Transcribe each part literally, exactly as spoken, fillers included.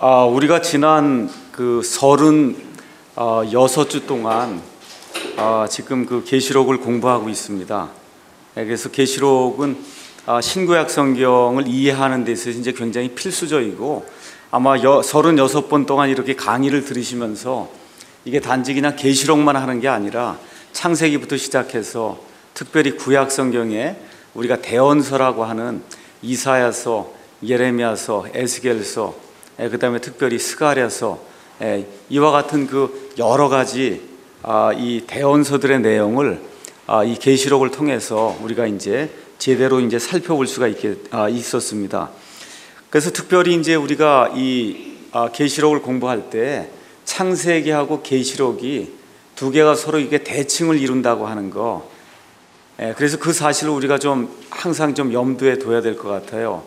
아, 우리가 지난 그 서른 어, 여섯 주 동안 아, 지금 그 계시록을 공부하고 있습니다. 예, 그래서 계시록은 아, 신구약 성경을 이해하는 데 있어서 이제 굉장히 필수적이고, 아마 여, 서른여섯 번 동안 이렇게 강의를 들으시면서 이게 단지 그냥 계시록만 하는 게 아니라 창세기부터 시작해서 특별히 구약 성경에 우리가 대언서라고 하는 이사야서, 예레미야서, 에스겔서, 예, 그 다음에 특별히 스가랴서, 예, 이와 같은 그 여러 가지 아, 이 대언서들의 내용을 아, 이 계시록을 통해서 우리가 이제 제대로 이제 살펴볼 수가 있게 아, 있었습니다. 그래서 특별히 이제 우리가 이 아, 계시록을 공부할 때 창세기하고 계시록이 두 개가 서로 이게 대칭을 이룬다고 하는 거, 예, 그래서 그 사실을 우리가 좀 항상 좀 염두에 둬야 될 것 같아요.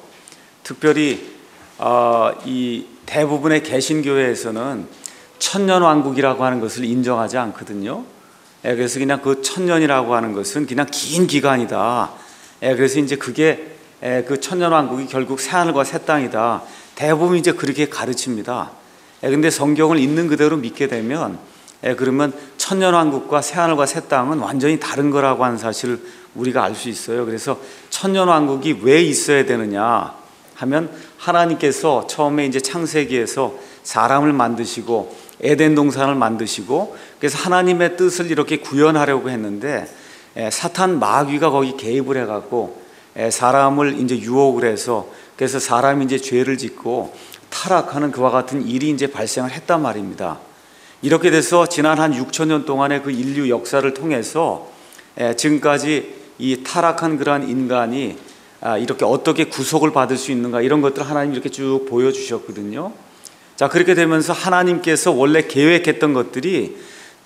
특별히 어, 이 대부분의 개신교회에서는 천년왕국이라고 하는 것을 인정하지 않거든요. 예, 그래서 그냥 그 천년이라고 하는 것은 그냥 긴 기간이다. 예, 그래서 이제 그게 예, 그 천년왕국이 결국 새하늘과 새 땅이다. 대부분 이제 그렇게 가르칩니다. 예, 근데 성경을 있는 그대로 믿게 되면 예, 그러면 천년왕국과 새하늘과 새 땅은 완전히 다른 거라고 하는 사실을 우리가 알 수 있어요. 그래서 천년왕국이 왜 있어야 되느냐 하면, 하나님께서 처음에 이제 창세기에서 사람을 만드시고 에덴 동산을 만드시고, 그래서 하나님의 뜻을 이렇게 구현하려고 했는데 예, 사탄 마귀가 거기 개입을 해갖고 예, 사람을 이제 유혹을 해서, 그래서 사람이 이제 죄를 짓고 타락하는 그와 같은 일이 이제 발생을 했단 말입니다. 이렇게 돼서 지난 한 육천 년 동안의 그 인류 역사를 통해서 예, 지금까지 이 타락한 그러한 인간이 아, 이렇게 어떻게 구속을 받을 수 있는가, 이런 것들을 하나님이 이렇게 쭉 보여주셨거든요. 자, 그렇게 되면서 하나님께서 원래 계획했던 것들이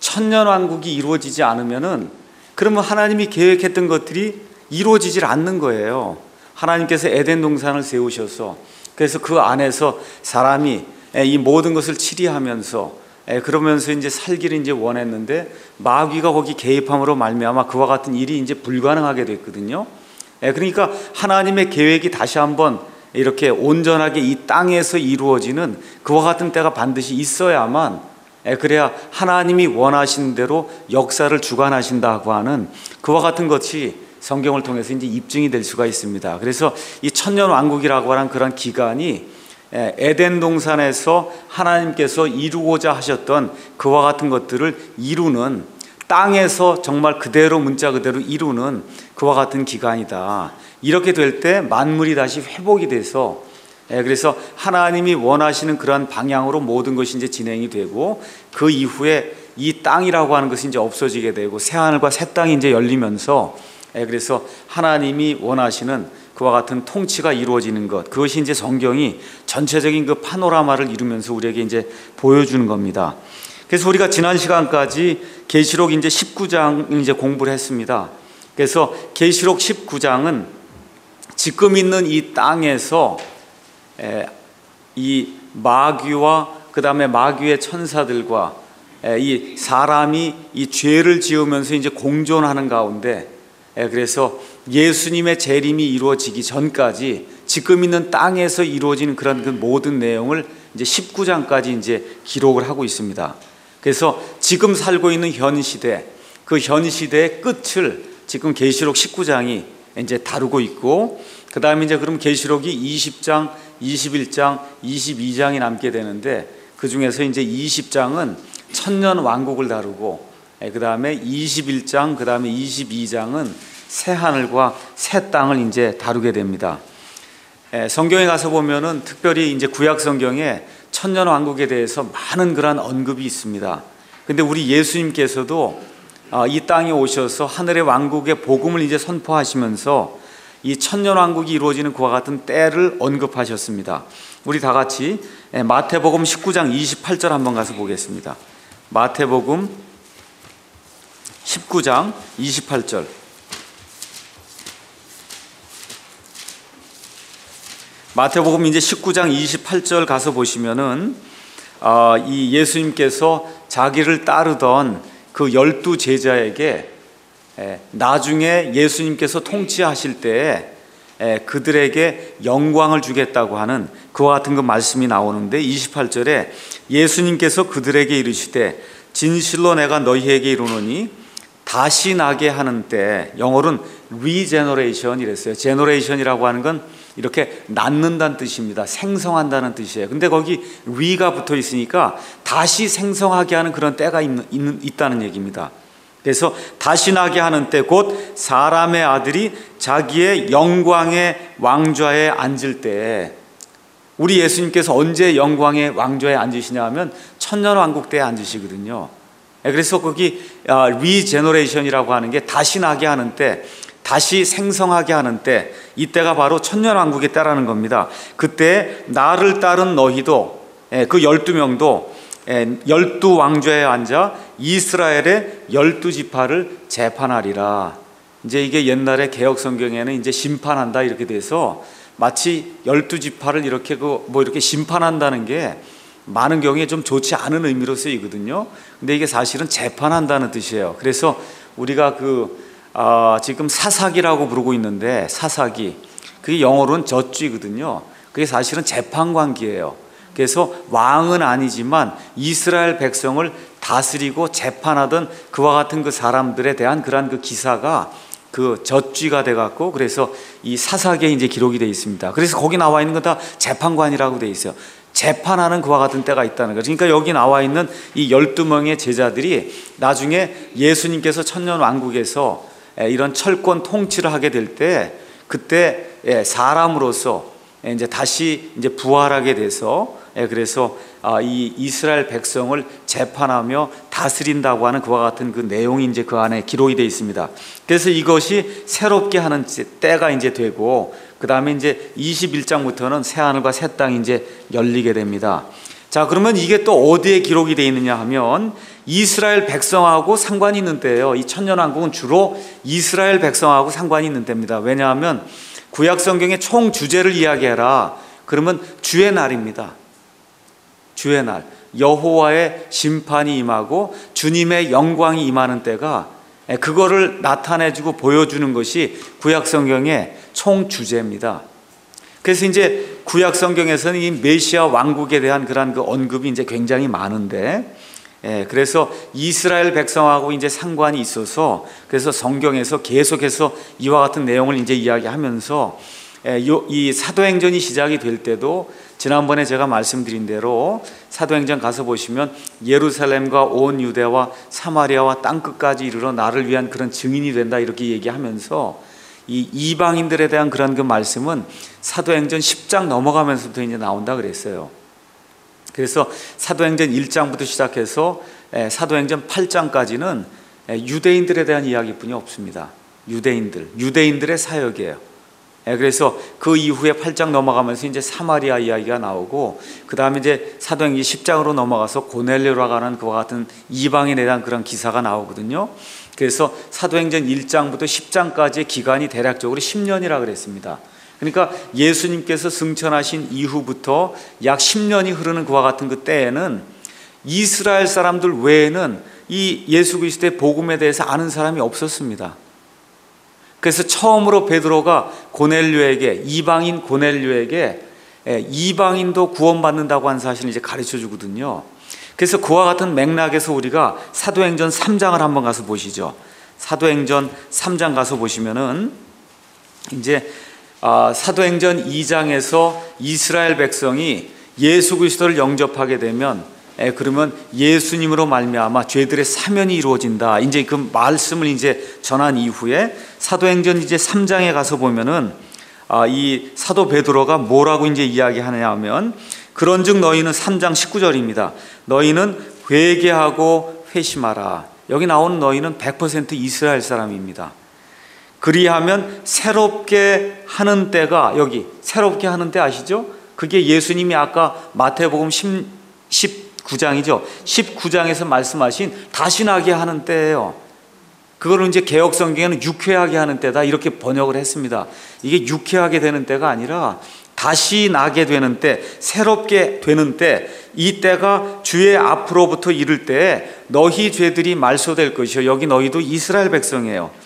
천년왕국이 이루어지지 않으면은, 그러면 하나님이 계획했던 것들이 이루어지질 않는 거예요. 하나님께서 에덴 동산을 세우셔서, 그래서 그 안에서 사람이 이 모든 것을 치리하면서 그러면서 이제 살기를 이제 원했는데, 마귀가 거기 개입함으로 말미암아 그와 같은 일이 이제 불가능하게 됐거든요. 그러니까 하나님의 계획이 다시 한번 이렇게 온전하게 이 땅에서 이루어지는 그와 같은 때가 반드시 있어야만, 그래야 하나님이 원하시는 대로 역사를 주관하신다고 하는 그와 같은 것이 성경을 통해서 이제 입증이 될 수가 있습니다. 그래서 이 천년 왕국이라고 하는 그런 기간이 에덴 동산에서 하나님께서 이루고자 하셨던 그와 같은 것들을 이루는, 땅에서 정말 그대로 문자 그대로 이루는 그와 같은 기간이다. 이렇게 될 때 만물이 다시 회복이 돼서, 그래서 하나님이 원하시는 그러한 방향으로 모든 것이 이제 진행이 되고, 그 이후에 이 땅이라고 하는 것이 이제 없어지게 되고 새하늘과 새 땅이 이제 열리면서, 그래서 하나님이 원하시는 그와 같은 통치가 이루어지는 것, 그것이 이제 성경이 전체적인 그 파노라마를 이루면서 우리에게 이제 보여주는 겁니다. 그래서 우리가 지난 시간까지 계시록 이제 십구 장 이제 공부를 했습니다. 그래서 계시록 십구 장은 지금 있는 이 땅에서 이 마귀와 그 다음에 마귀의 천사들과 이 사람이 이 죄를 지으면서 이제 공존하는 가운데, 그래서 예수님의 재림이 이루어지기 전까지 지금 있는 땅에서 이루어지는 그런 그 모든 내용을 이제 십구 장까지 이제 기록을 하고 있습니다. 그래서 지금 살고 있는 현 시대, 그 현 시대의 끝을 지금 계시록 십구 장이 이제 다루고 있고, 그 다음에 이제 그럼 계시록이 이십 장, 이십일 장, 이십이 장이 남게 되는데, 그 중에서 이제 이십 장은 천년 왕국을 다루고, 그 다음에 이십일 장, 그 다음에 이십이 장은 새 하늘과 새 땅을 이제 다루게 됩니다. 성경에 가서 보면은 특별히 이제 구약 성경에 천년 왕국에 대해서 많은 그런 언급이 있습니다. 근데 우리 예수님께서도 이 땅에 오셔서 하늘의 왕국의 복음을 이제 선포하시면서 이 천년 왕국이 이루어지는 그와 같은 때를 언급하셨습니다. 우리 다 같이 마태복음 십구 장 이십팔 절 한번 가서 보겠습니다. 마태복음 십구 장 이십팔 절. 마태복음 이제 십구 장 이십팔 절 가서 보시면은 어, 이 예수님께서 자기를 따르던 그 열두 제자에게 에, 나중에 예수님께서 통치하실 때에 그들에게 영광을 주겠다고 하는 그와 같은 그 말씀이 나오는데, 이십팔 절에 예수님께서 그들에게 이르시되 진실로 내가 너희에게 이르노니 다시 나게 하는 때, 영어로는 regeneration 이랬어요. generation이라고 하는 건 이렇게 낳는다는 뜻입니다. 생성한다는 뜻이에요. 근데 거기 re가 붙어 있으니까 다시 생성하게 하는 그런 때가 있, 있, 있다는 얘기입니다. 그래서 다시 나게 하는 때, 곧 사람의 아들이 자기의 영광의 왕좌에 앉을 때, 우리 예수님께서 언제 영광의 왕좌에 앉으시냐 하면 천년왕국 때에 앉으시거든요. 그래서 거기 리제너레이션이라고 하는 게 다시 나게 하는 때, 다시 생성하게 하는 때, 이때가 바로 천년왕국의 때라는 겁니다. 그때 나를 따른 너희도, 그 열두 명도 열두 왕좌에 앉아 이스라엘의 열두 지파를 재판하리라. 이제 이게 옛날에 개혁 성경에는 이제 심판한다 이렇게 돼서 마치 열두 지파를 이렇게 그 뭐 이렇게 심판한다는 게 많은 경우에 좀 좋지 않은 의미로 쓰이거든요. 근데 이게 사실은 재판한다는 뜻이에요. 그래서 우리가 그 어, 지금 사사기라고 부르고 있는데, 사사기 그게 영어로는 저주이거든요. 그게 사실은 재판관기예요. 그래서 왕은 아니지만 이스라엘 백성을 다스리고 재판하던 그와 같은 그 사람들에 대한 그러한 그 기사가 그 젖쥐가 돼갖고, 그래서 이 사사기에 이제 기록이 되어 있습니다. 그래서 거기 나와 있는 건 다 재판관이라고 되어 있어요. 재판하는 그와 같은 때가 있다는 거죠. 그러니까 여기 나와 있는 이 열두 명의 제자들이 나중에 예수님께서 천년 왕국에서 이런 철권 통치를 하게 될 때, 그때 사람으로서 이제 다시 이제 부활하게 돼서, 그래서 이 이스라엘 백성을 재판하며 다스린다고 하는 그와 같은 그 내용이 이제 그 안에 기록이 되어 있습니다. 그래서 이것이 새롭게 하는 때가 이제 되고, 그 다음에 이제 이십일 장부터는 새 하늘과 새 땅이 이제 열리게 됩니다. 자, 그러면 이게 또 어디에 기록이 되어 있느냐 하면 이스라엘 백성하고 상관이 있는 때예요. 이 천년왕국은 주로 이스라엘 백성하고 상관이 있는 때입니다. 왜냐하면 구약 성경의 총 주제를 이야기해라 그러면 주의 날입니다. 주의 날, 여호와의 심판이 임하고 주님의 영광이 임하는 때가, 그거를 나타내주고 보여주는 것이 구약 성경의 총 주제입니다. 그래서 이제 구약 성경에서는 이 메시아 왕국에 대한 그런 그 언급이 이제 굉장히 많은데, 예, 그래서 이스라엘 백성하고 이제 상관이 있어서, 그래서 성경에서 계속해서 이와 같은 내용을 이제 이야기하면서, 예, 요, 이 사도행전이 시작이 될 때도 지난번에 제가 말씀드린 대로 사도행전 가서 보시면 예루살렘과 온 유대와 사마리아와 땅끝까지 이르러 나를 위한 그런 증인이 된다 이렇게 얘기하면서, 이 이방인들에 대한 그런 그 말씀은 사도행전 십 장 넘어가면서부터 이제 나온다 그랬어요. 그래서 사도행전 일 장부터 시작해서 사도행전 팔 장까지는 유대인들에 대한 이야기뿐이 없습니다. 유대인들, 유대인들의 사역이에요. 그래서 그 이후에 팔 장 넘어가면서 이제 사마리아 이야기가 나오고, 그 다음에 이제 사도행전 십 장으로 넘어가서 고넬료라고 하는 그와 같은 이방인에 대한 그런 기사가 나오거든요. 그래서 사도행전 일 장부터 십 장까지의 기간이 대략적으로 십 년이라 그랬습니다. 그러니까 예수님께서 승천하신 이후부터 약 십 년이 흐르는 그와 같은 그 때에는 이스라엘 사람들 외에는 이 예수 그리스도의 복음에 대해서 아는 사람이 없었습니다. 그래서 처음으로 베드로가 고넬료에게, 이방인 고넬료에게 이방인도 구원받는다고 하는 사실을 이제 가르쳐 주거든요. 그래서 그와 같은 맥락에서 우리가 사도행전 삼 장을 한번 가서 보시죠. 사도행전 삼 장 가서 보시면은 이제 사도행전 이 장에서 이스라엘 백성이 예수 그리스도를 영접하게 되면, 그러면 예수님으로 말미암아 죄들의 사면이 이루어진다. 이제 그 말씀을 이제 전한 이후에 사도행전 이제 삼 장에 가서 보면은 이 사도 베드로가 뭐라고 이제 이야기하느냐 하면, 그런즉 너희는 삼 장 십구 절입니다. 너희는 회개하고 회심하라. 여기 나오는 너희는 백 퍼센트 이스라엘 사람입니다. 그리하면 새롭게 하는 때가, 여기 새롭게 하는 때 아시죠? 그게 예수님이 아까 마태복음 십구 장이죠. 십구 장에서 말씀하신 다시 나게 하는 때예요. 그거를 이제 개혁 성경에는 유쾌하게 하는 때다 이렇게 번역을 했습니다. 이게 유쾌하게 되는 때가 아니라 다시 나게 되는 때, 새롭게 되는 때, 이 때가 주의 앞으로부터 이를 때에 너희 죄들이 말소될 것이요. 여기 너희도 이스라엘 백성이에요.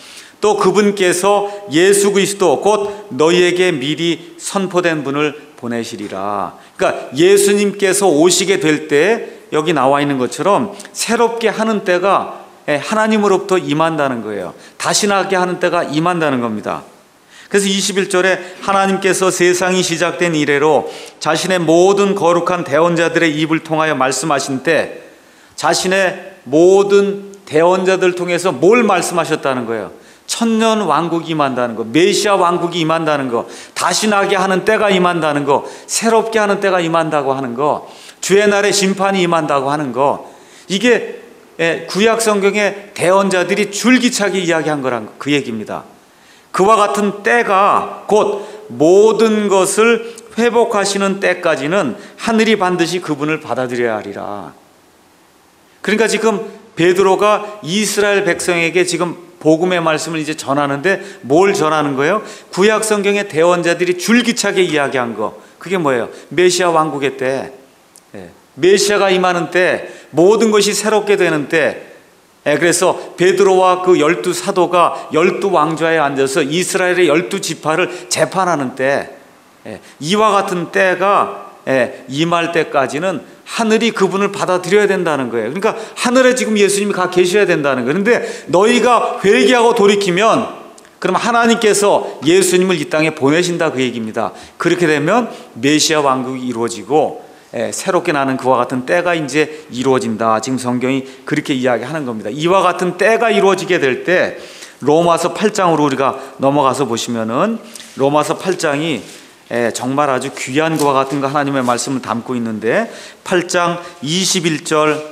또 그분께서 예수 그리스도 곧 너희에게 미리 선포된 분을 보내시리라. 그러니까 예수님께서 오시게 될 때 여기 나와 있는 것처럼 새롭게 하는 때가 하나님으로부터 임한다는 거예요. 다시 나게 하는 때가 임한다는 겁니다. 그래서 이십일 절에 하나님께서 세상이 시작된 이래로 자신의 모든 거룩한 대언자들의 입을 통하여 말씀하신 때 자신의 모든 대언자들을 통해서 뭘 말씀하셨다는 거예요? 천년 왕국이 임한다는 거, 메시아 왕국이 임한다는 거, 다시 나게 하는 때가 임한다는 거, 새롭게 하는 때가 임한다고 하는 거, 주의 날에 심판이 임한다고 하는 거, 이게 구약 성경의 대언자들이 줄기차게 이야기한 거란 그 얘기입니다. 그와 같은 때가 곧 모든 것을 회복하시는 때까지는 하늘이 반드시 그분을 받아들여야 하리라. 그러니까 지금 베드로가 이스라엘 백성에게 지금 복음의 말씀을 이제 전하는데 뭘 전하는 거예요? 구약 성경의 대언자들이 줄기차게 이야기한 거, 그게 뭐예요? 메시아 왕국의 때, 메시아가 임하는 때, 모든 것이 새롭게 되는 때. 그래서 베드로와 그 열두 사도가 열두 왕좌에 앉아서 이스라엘의 열두 지파를 재판하는 때, 이와 같은 때가 임할 때까지는 하늘이 그분을 받아들여야 된다는 거예요. 그러니까 하늘에 지금 예수님이 가 계셔야 된다는 거예요. 그런데 너희가 회개하고 돌이키면 그럼 하나님께서 예수님을 이 땅에 보내신다, 그 얘기입니다. 그렇게 되면 메시아 왕국이 이루어지고 새롭게 나는 그와 같은 때가 이제 이루어진다. 지금 성경이 그렇게 이야기하는 겁니다. 이와 같은 때가 이루어지게 될 때 로마서 팔 장으로 우리가 넘어가서 보시면은 로마서 팔 장이 정말 아주 귀한 것과 같은 거 하나님의 말씀을 담고 있는데 팔 장 이십일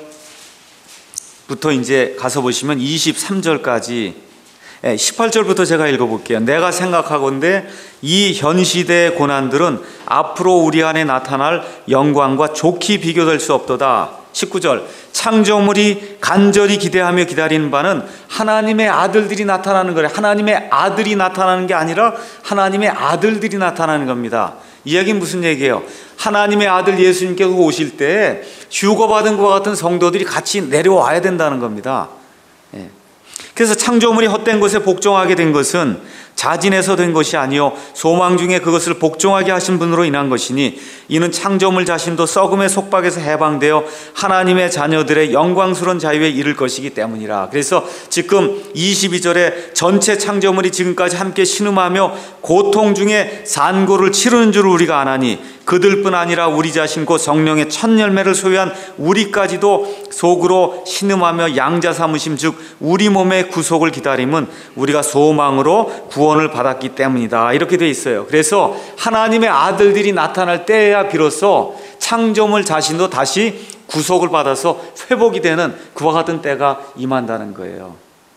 절부터 이제 가서 보시면 이십삼 절까지 십팔 절부터 제가 읽어볼게요. 내가 생각하건대 이 현 시대의 고난들은 앞으로 우리 안에 나타날 영광과 좋게 비교될 수 없도다. 십구 절 창조물이 간절히 기대하며 기다리는 바는 하나님의 아들들이 나타나는 거래. 하나님의 아들이 나타나는 게 아니라 하나님의 아들들이 나타나는 겁니다. 이 얘기는 무슨 얘기예요? 하나님의 아들 예수님께서 오실 때 휴거받은 것과 같은 성도들이 같이 내려와야 된다는 겁니다. 예. 그래서 창조물이 헛된 것에 복종하게 된 것은 자진해서 된 것이 아니요 소망 중에 그것을 복종하게 하신 분으로 인한 것이니 이는 창조물 자신도 썩음의 속박에서 해방되어 하나님의 자녀들의 영광스러운 자유에 이를 것이기 때문이라. 그래서 지금 이십이 절에 전체 창조물이 지금까지 함께 신음하며 고통 중에 산고를 치르는 줄 우리가 아나니 그들뿐 아니라 우리 자신 곧 성령의 첫 열매를 소유한 우리까지도 속으로 신음하며 양자 삼으심 즉 우리 몸의 구속을 기다림은 우리가 소망으로 구원을 받았기 때문이다. 이렇게 돼 있어요. 그래서 하나님의 아들들이 나타날 때야 비로소 창조물 자신도 다시 구속을 받아서 회복이 되는 그와 같은 때가 임한다는 거예요.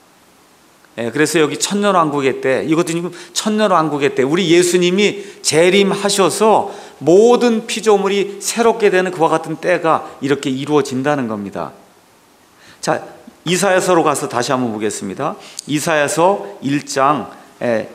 예, 그래서 여기 천년왕국의 때, 이것도 지금 천년왕국의 때 우리 예수님이 재림하셔서 모든 피조물이 새롭게 되는 그와 같은 때가 이렇게 이루어진다는 겁니다. 자, 이사야서로 가서 다시 한번 보겠습니다. 이사야서 일 장, 예,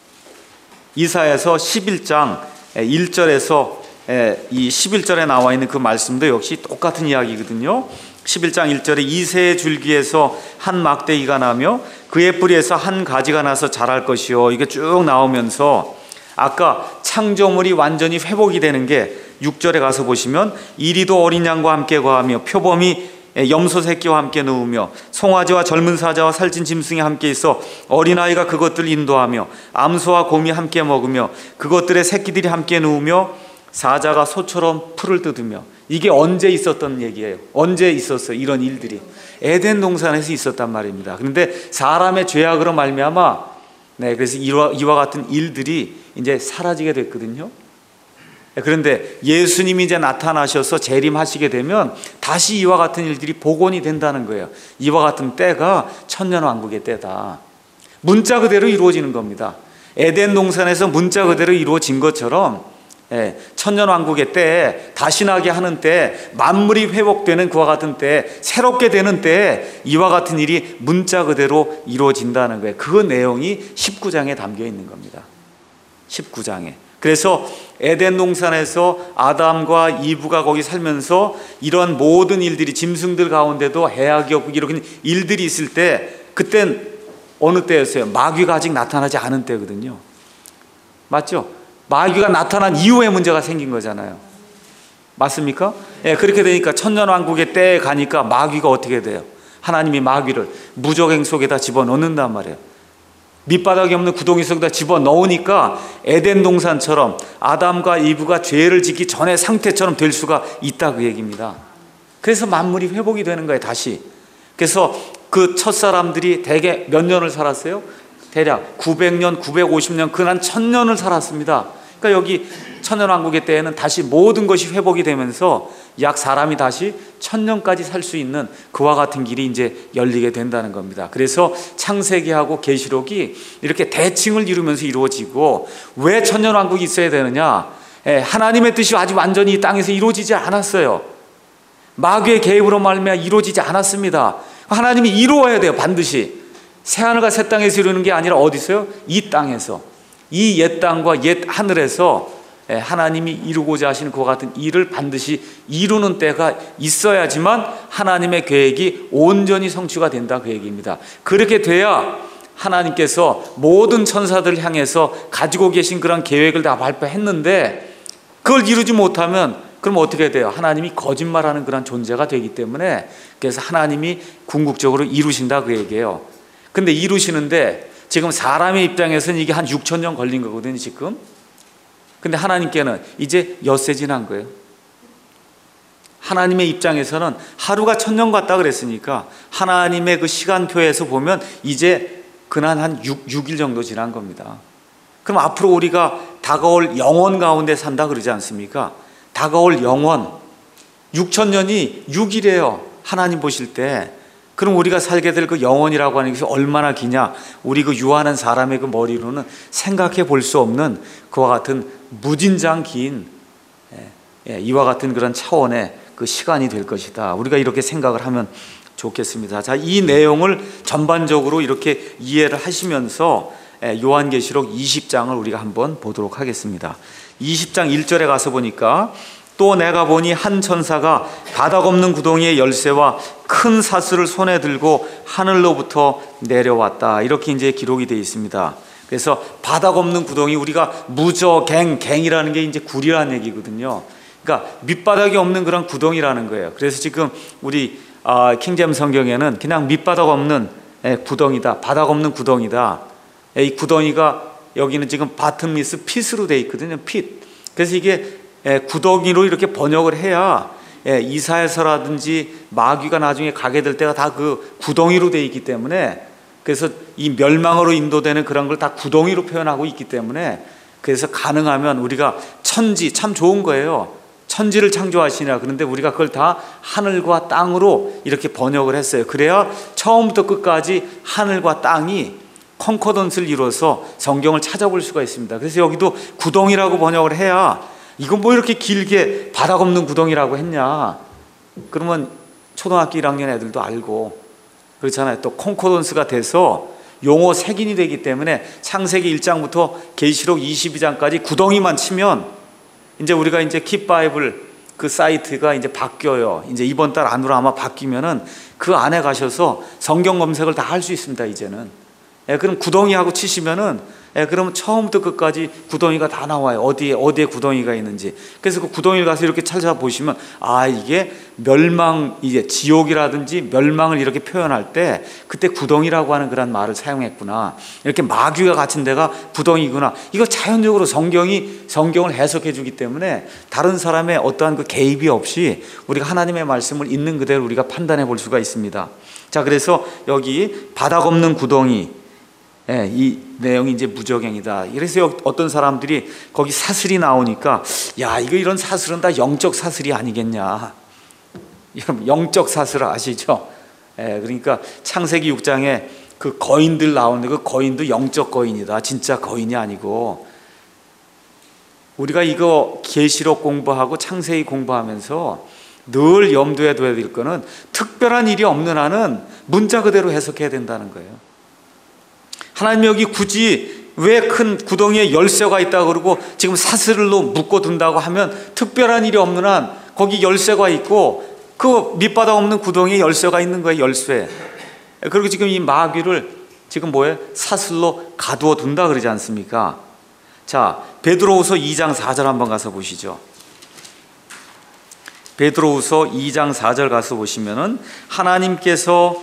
이사야서 십일 장 일 절에서 예, 이 십일 절에 나와 있는 그 말씀도 역시 똑같은 이야기거든요. 십일 장 일 절에 이새의 줄기에서 한 막대기가 나며 그의 뿌리에서 한 가지가 나서 자랄 것이요. 이게 쭉 나오면서 아까 창조물이 완전히 회복이 되는 게 육 절에 가서 보시면 이리도 어린 양과 함께 거하며 표범이 염소 새끼와 함께 누우며 송아지와 젊은 사자와 살찐 짐승이 함께 있어 어린아이가 그것들을 인도하며 암소와 곰이 함께 먹으며 그것들의 새끼들이 함께 누우며 사자가 소처럼 풀을 뜯으며. 이게 언제 있었던 얘기예요? 언제 있었어요? 이런 일들이 에덴 동산에서 있었단 말입니다. 그런데 사람의 죄악으로 말미암아 네, 그래서 이와, 이와 같은 일들이 이제 사라지게 됐거든요. 그런데 예수님이 이제 나타나셔서 재림하시게 되면 다시 이와 같은 일들이 복원이 된다는 거예요. 이와 같은 때가 천년왕국의 때다. 문자 그대로 이루어지는 겁니다. 에덴 동산에서 문자 그대로 이루어진 것처럼 예, 천년왕국의 때에 다시 나게 하는 때 만물이 회복되는 그와 같은 때 새롭게 되는 때에 이와 같은 일이 문자 그대로 이루어진다는 거예요. 그 내용이 십구 장에 담겨 있는 겁니다. 십구 장에. 그래서 에덴 동산에서 아담과 이브가 거기 살면서 이런 모든 일들이 짐승들 가운데도 해악이 없고 이런 일들이 있을 때 그땐 어느 때였어요? 마귀가 아직 나타나지 않은 때거든요. 맞죠? 마귀가 나타난 이후에 문제가 생긴 거잖아요. 맞습니까? 예, 그렇게 되니까 천년왕국의 때에 가니까 마귀가 어떻게 돼요? 하나님이 마귀를 무저갱 속에다 집어넣는단 말이에요. 밑바닥이 없는 구덩이 속에다 집어넣으니까 에덴 동산처럼 아담과 이브가 죄를 짓기 전의 상태처럼 될 수가 있다, 그 얘기입니다. 그래서 만물이 회복이 되는 거예요, 다시. 그래서 그 첫사람들이 대개 몇 년을 살았어요? 대략 구백 년, 구백오십 년, 그난 천 년을 살았습니다. 그러니까 여기 천년왕국의 때에는 다시 모든 것이 회복이 되면서 약 사람이 다시 천년까지 살 수 있는 그와 같은 길이 이제 열리게 된다는 겁니다. 그래서 창세기하고 계시록이 이렇게 대칭을 이루면서 이루어지고, 왜 천년왕국이 있어야 되느냐? 예, 하나님의 뜻이 아직 완전히 이 땅에서 이루어지지 않았어요. 마귀의 개입으로 말미암아 이루어지지 않았습니다. 하나님이 이루어야 돼요, 반드시. 새하늘과 새 땅에서 이루는 게 아니라 어디서요? 이 땅에서, 이 옛 땅과 옛 하늘에서 하나님이 이루고자 하시는 그와 같은 일을 반드시 이루는 때가 있어야지만 하나님의 계획이 온전히 성취가 된다, 그 얘기입니다. 그렇게 돼야 하나님께서 모든 천사들을 향해서 가지고 계신 그런 계획을 다 발표했는데, 그걸 이루지 못하면 그럼 어떻게 돼요? 하나님이 거짓말하는 그런 존재가 되기 때문에, 그래서 하나님이 궁극적으로 이루신다, 그 얘기예요. 근데 이루시는데 지금 사람의 입장에서는 이게 한 육천 년 걸린 거거든요, 지금. 근데 하나님께는 이제 엿새 지난 거예요. 하나님의 입장에서는 하루가 천년 같다 그랬으니까 하나님의 그 시간표에서 보면 이제 그난 한 육 일 정도 지난 겁니다. 그럼 앞으로 우리가 다가올 영원 가운데 산다 그러지 않습니까? 다가올 영원, 육천 년이 육 일이에요, 하나님 보실 때. 그럼 우리가 살게 될 그 영원이라고 하는 것이 얼마나 기냐? 우리 그 유한한 사람의 그 머리로는 생각해 볼 수 없는 그와 같은 무진장 긴, 예, 이와 같은 그런 차원의 그 시간이 될 것이다. 우리가 이렇게 생각을 하면 좋겠습니다. 자, 이 내용을 전반적으로 이렇게 이해를 하시면서 요한계시록 이십 장을 우리가 한번 보도록 하겠습니다. 이십 장 일 절에 가서 보니까, 또 내가 보니 한 천사가 바닥 없는 구덩이의 열쇠와 큰 사슬을 손에 들고 하늘로부터 내려왔다, 이렇게 이제 기록이 되어 있습니다. 그래서 바닥 없는 구덩이, 우리가 무저갱, 갱이라는 게 이제 굴이라는 얘기거든요. 그러니까 밑바닥이 없는 그런 구덩이라는 거예요. 그래서 지금 우리 아, 킹제임스 성경에는 그냥 밑바닥 없는 예, 구덩이다, 바닥 없는 구덩이다. 예, 이 구덩이가 여기는 지금 바트미스 핏으로 되어 있거든요, 핏. 그래서 이게 예, 구덩이로 이렇게 번역을 해야 예, 이사야서라든지 마귀가 나중에 가게 될 때가 다 그 구덩이로 되어 있기 때문에, 그래서 이 멸망으로 인도되는 그런 걸 다 구덩이로 표현하고 있기 때문에, 그래서 가능하면 우리가 천지, 참 좋은 거예요. 천지를 창조하시냐. 그런데 우리가 그걸 다 하늘과 땅으로 이렇게 번역을 했어요. 그래야 처음부터 끝까지 하늘과 땅이 컨코던스를 이루어서 성경을 찾아볼 수가 있습니다. 그래서 여기도 구덩이라고 번역을 해야, 이건 뭐 이렇게 길게 바닥 없는 구덩이라고 했냐, 그러면 초등학교 일 학년 애들도 알고 그렇잖아요. 또 콘코던스가 돼서 용어 색인이 되기 때문에 창세기 일 장부터 계시록 이십이 장까지 구덩이만 치면 이제 우리가 이제 킵바이블 그 사이트가 이제 바뀌어요. 이제 이번 달 안으로 아마 바뀌면은 그 안에 가셔서 성경 검색을 다 할 수 있습니다, 이제는. 예, 그럼 구덩이하고 치시면은, 예, 그러면 처음부터 끝까지 구덩이가 다 나와요. 어디에, 어디에 구덩이가 있는지. 그래서 그 구덩이를 가서 이렇게 찾아보시면, 아, 이게 멸망, 이제 지옥이라든지 멸망을 이렇게 표현할 때 그때 구덩이라고 하는 그런 말을 사용했구나. 이렇게 마귀가 갇힌 데가 구덩이구나. 이거 자연적으로 성경이, 성경을 해석해 주기 때문에 다른 사람의 어떠한 그 개입이 없이 우리가 하나님의 말씀을 있는 그대로 우리가 판단해 볼 수가 있습니다. 자, 그래서 여기 바닥 없는 구덩이, 예, 이 내용이 이제 무저갱이다. 그래서 어떤 사람들이 거기 사슬이 나오니까, 야, 이거 이런 사슬은 다 영적 사슬이 아니겠냐. 여러분, 영적 사슬 아시죠? 예, 그러니까 창세기 육 장에 그 거인들 나오는데 그 거인도 영적 거인이다. 진짜 거인이 아니고. 우리가 이거 계시록 공부하고 창세기 공부하면서 늘 염두에 둬야 될 거는, 특별한 일이 없는 한은 문자 그대로 해석해야 된다는 거예요. 하나님이 여기 굳이 왜 큰 구덩이에 열쇠가 있다고 그러고 지금 사슬로 묶어둔다고 하면, 특별한 일이 없는 한 거기 열쇠가 있고 그 밑바닥 없는 구덩이에 열쇠가 있는 거예요, 열쇠. 그리고 지금 이 마귀를 지금 뭐예요? 사슬로 가두어 둔다 그러지 않습니까? 자, 베드로후서 이 장 사 절 한번 가서 보시죠. 베드로후서 이 장 사 절 가서 보시면은 하나님께서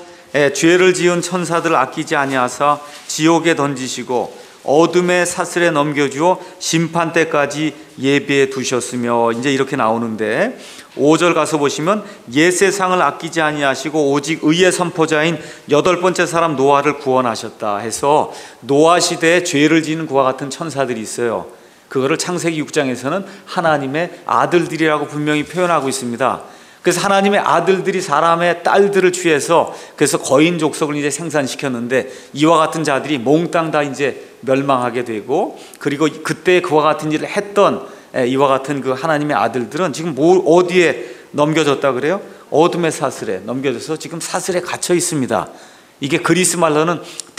죄를 지은 천사들을 아끼지 아니하사 지옥에 던지시고 어둠의 사슬에 넘겨주어 심판 때까지 예비해 두셨으며, 이제 이렇게 나오는데 오 절 가서 보시면 옛 세상을 아끼지 아니하시고 오직 의의 선포자인 여덟 번째 사람 노아를 구원하셨다 해서 노아 시대에 죄를 지는 그와 같은 천사들이 있어요. 그거를 창세기 육 장에서는 하나님의 아들들이라고 분명히 표현하고 있습니다. 그래서 하나님의 아들들이 사람의 딸들을 취해서 그래서 거인 족속을 이제 생산시켰는데 이와 같은 자들이 몽땅 다 이제 멸망하게 되고, 그리고 그때 그와 같은 일을 했던 이와 같은 그 하나님의 아들들은 지금 뭐 어디에 넘겨졌다 그래요? 어둠의 사슬에 넘겨져서 지금 사슬에 갇혀 있습니다. 이게 그리스 말로는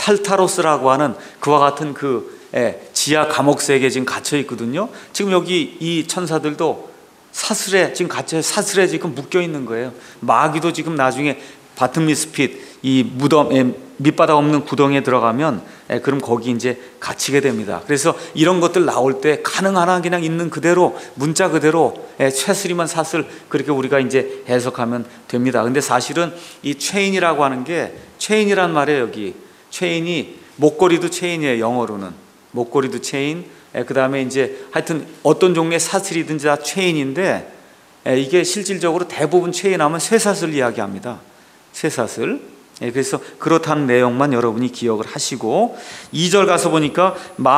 탈타로스라고 하는 그와 같은 그 지하 감옥세계에 지금 갇혀 있거든요. 지금 여기 이 천사들도 사슬에 지금 갇혀 사슬에 지금 묶여 있는 거예요. 마귀도 지금 나중에 바트미스 핏, 이 무덤 밑바닥 없는 구덩이에 들어가면 그럼 거기 이제 갇히게 됩니다. 그래서 이런 것들 나올 때 가능한 한 그냥 있는 그대로 문자 그대로 최스리만 사슬 그렇게 우리가 이제 해석하면 됩니다. 근데 사실은 이 체인이라고 하는 게 체인이란 말이에요. 여기 체인이 목걸이도 체인이에요. 영어로는 목걸이도 체인. 그 다음에 이제 하여튼 어떤 종류의 사슬이든지 다 체인인데, 이게 실질적으로 대부분 체인하면 쇠사슬 이야기합니다. 쇠사슬. 그래서 그렇다는 내용만 여러분이 기억을 하시고, 이 절 가서 보니까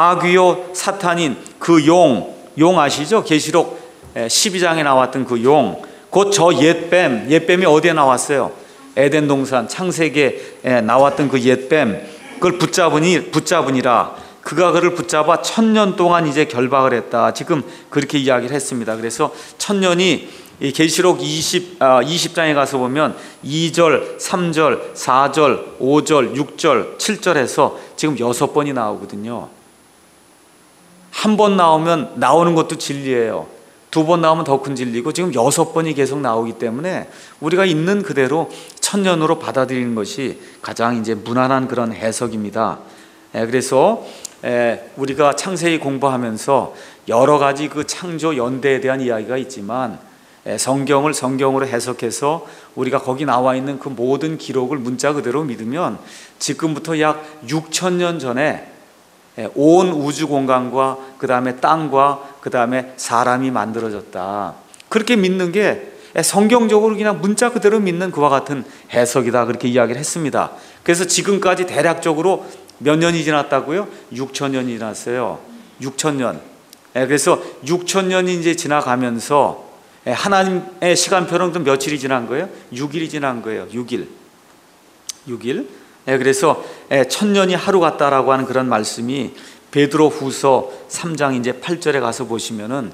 마귀요 사탄인 그 용, 용 아시죠? 계시록 십이 장에 나왔던 그 용, 곧 저 옛뱀, 옛뱀이 어디에 나왔어요? 에덴 동산 창세기에 나왔던 그 옛뱀, 그걸 붙잡으니 붙잡으니라. 그가 그를 붙잡아 천년 동안 이제 결박을 했다. 지금 그렇게 이야기를 했습니다. 그래서 천년이 이 계시록 이십, 아, 이십 장에 가서 보면 이 절, 삼 절, 사 절, 오 절, 육 절, 칠 절에서 지금 여섯 번이 나오거든요. 한 번 나오면 나오는 것도 진리예요. 두 번 나오면 더 큰 진리고, 지금 여섯 번이 계속 나오기 때문에 우리가 있는 그대로 천년으로 받아들이는 것이 가장 이제 무난한 그런 해석입니다. 그래서 우리가 창세기 공부하면서 여러 가지 그 창조 연대에 대한 이야기가 있지만, 성경을 성경으로 해석해서 우리가 거기 나와 있는 그 모든 기록을 문자 그대로 믿으면 지금부터 약 육천 년 전에 온 우주 공간과 그 다음에 땅과 그 다음에 사람이 만들어졌다. 그렇게 믿는 게 성경적으로 그냥 문자 그대로 믿는 그와 같은 해석이다. 그렇게 이야기를 했습니다. 그래서 지금까지 대략적으로 몇 년이 지났다고요? 육천 년이 지났어요. 육천 년. 그래서 육천 년이 이제 지나가면서 하나님의 시간표는 또 며칠이 지난 거예요? 육 일이 지난 거예요. 육 일. 육 일. 그래서 천년이 하루 같다라고 하는 그런 말씀이 베드로후서 삼 장 이제 팔 절에 가서 보시면은,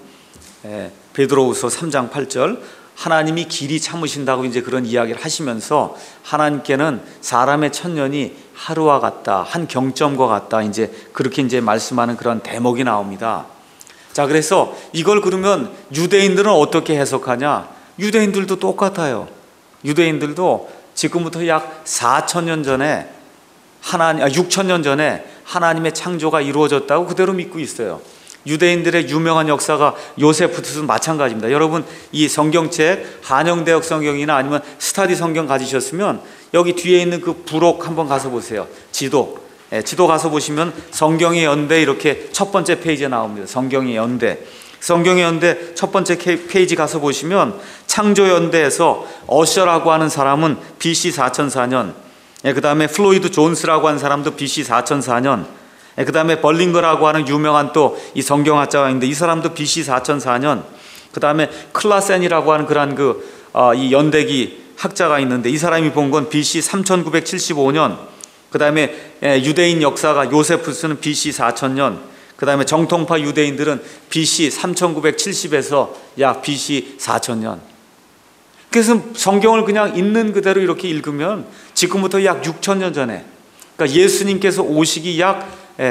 베드로후서 삼 장 팔 절, 하나님이 길이 참으신다고 이제 그런 이야기를 하시면서 하나님께는 사람의 천년이 하루와 같다, 한 경점과 같다, 이제 그렇게 이제 말씀하는 그런 대목이 나옵니다. 자, 그래서 이걸 그러면 유대인들은 어떻게 해석하냐? 유대인들도 똑같아요. 유대인들도 지금부터 약 사천 년 전에 하나님, 아, 육천 년 전에 하나님의 창조가 이루어졌다고 그대로 믿고 있어요. 유대인들의 유명한 역사가 요세푸스도 마찬가지입니다. 여러분 이 성경책 한영대역 성경이나 아니면 스타디 성경 가지셨으면 여기 뒤에 있는 그 부록 한번 가서 보세요. 지도. 예, 지도 가서 보시면 성경의 연대 이렇게 첫 번째 페이지에 나옵니다. 성경의 연대. 성경의 연대 첫 번째 페이지 가서 보시면 창조 연대에서 어셔라고 하는 사람은 비씨 사천사 년, 예, 그 다음에 플로이드 존스라고 하는 사람도 비씨 사천사 년, 그 다음에 벌링거라고 하는 유명한 또 이 성경학자가 있는데 이 사람도 비씨 사천사 년, 그 다음에 클라센이라고 하는 그런 그, 어, 이 연대기 학자가 있는데 이 사람이 본 건 비씨 삼천구백칠십오 년, 그 다음에 유대인 역사가 요세푸스는 비씨 사천 년, 그 다음에 정통파 유대인들은 비씨 삼천구백칠십에서 약 비씨 사천 년. 그래서 성경을 그냥 있는 그대로 이렇게 읽으면 지금부터 약 육천 년 전에, 그러니까 예수님께서 오시기 약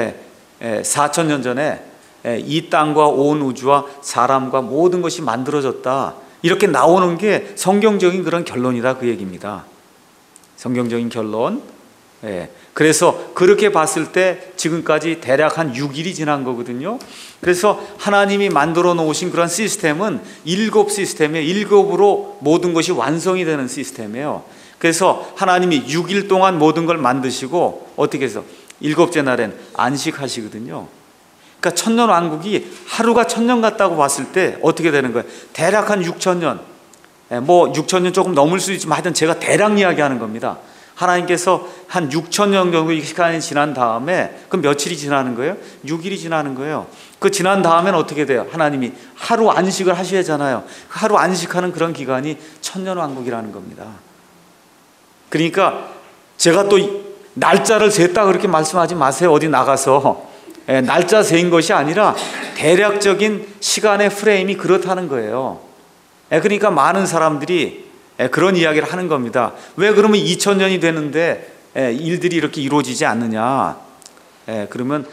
사천 년 전에 이 땅과 온 우주와 사람과 모든 것이 만들어졌다. 이렇게 나오는 게 성경적인 그런 결론이다. 그 얘기입니다. 성경적인 결론. 예. 그래서 그렇게 봤을 때 지금까지 대략 한 육 일이 지난 거거든요. 그래서 하나님이 만들어 놓으신 그런 시스템은 일곱 시스템이에요. 일곱으로 모든 것이 완성이 되는 시스템이에요. 그래서 하나님이 육 일 동안 모든 걸 만드시고 어떻게 해서 일곱째 날엔 안식하시거든요. 그러니까 천년왕국이 하루가 천년 같다고 봤을 때 어떻게 되는 거예요? 대략 한 육천 년, 뭐 육천 년 조금 넘을 수 있지만 하여튼 제가 대략 이야기하는 겁니다. 하나님께서 한 육천 년 정도 시간이 지난 다음에 그럼 며칠이 지나는 거예요? 육 일이 지나는 거예요. 그 지난 다음에는 어떻게 돼요? 하나님이 하루 안식을 하셔야잖아요. 하루 안식하는 그런 기간이 천년왕국이라는 겁니다. 그러니까 제가 또 날짜를 셌다 그렇게 말씀하지 마세요. 어디 나가서 날짜 세인 것이 아니라 대략적인 시간의 프레임이 그렇다는 거예요. 그러니까 많은 사람들이 그런 이야기를 하는 겁니다. 왜 그러면 이천 년이 되는데 일들이 이렇게 이루어지지 않느냐? 그러면